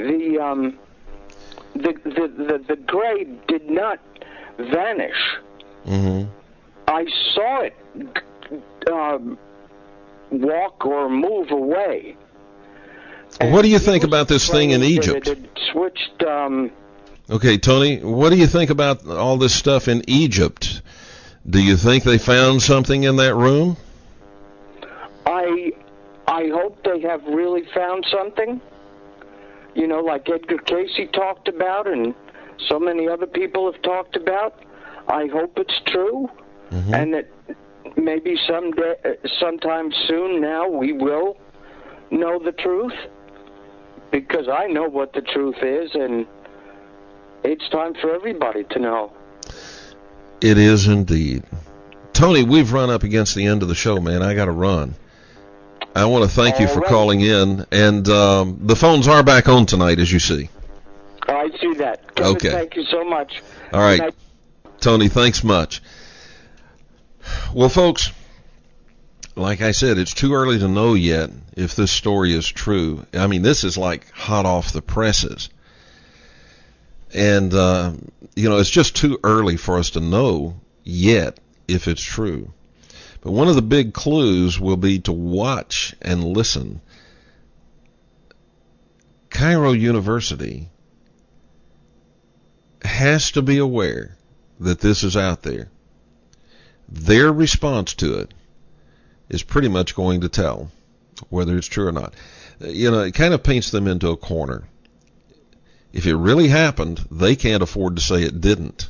The gray did not vanish. Mm-hmm. I saw it walk or move away. Well, what do you think about this thing in Egypt? It switched. Okay, Tony, what do you think about all this stuff in Egypt? Do you think they found something in that room? I hope they have really found something. You know, like Edgar Casey talked about and so many other people have talked about. I hope it's true, and that maybe sometime soon now we will know the truth, because I know what the truth is, and it's time for everybody to know. It is indeed. Tony, we've run up against the end of the show, man. I got to run. I want to thank you for calling in, and the phones are back on tonight, as you see. I see that. Kevin, okay. Thank you so much. All right. Tony, thanks much. Well, folks, like I said, it's too early to know yet if this story is true. I mean, this is like hot off the presses. And, you know, it's just too early for us to know yet if it's true. But one of the big clues will be to watch and listen. Cairo University has to be aware that this is out there. Their response to it is pretty much going to tell whether it's true or not. You know, it kind of paints them into a corner. If it really happened, they can't afford to say it didn't.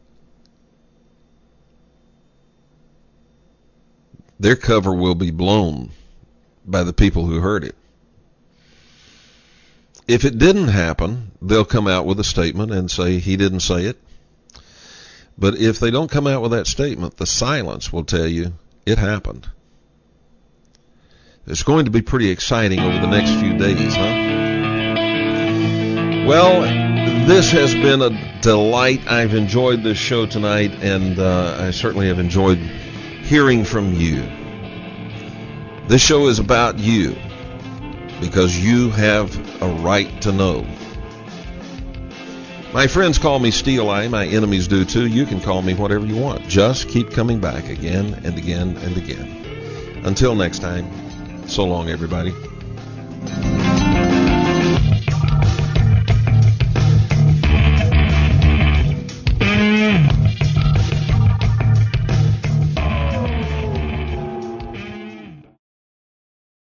Their cover will be blown by the people who heard it. If it didn't happen, they'll come out with a statement and say he didn't say it. But if they don't come out with that statement, the silence will tell you it happened. It's going to be pretty exciting over the next few days, huh? Well, this has been a delight. I've enjoyed this show tonight, and I certainly have enjoyed hearing from you. This show is about you, because you have a right to know. My friends call me Steel Eye. My enemies do too. You can call me whatever you want. Just keep coming back again and again and again. Until next time, so long, everybody.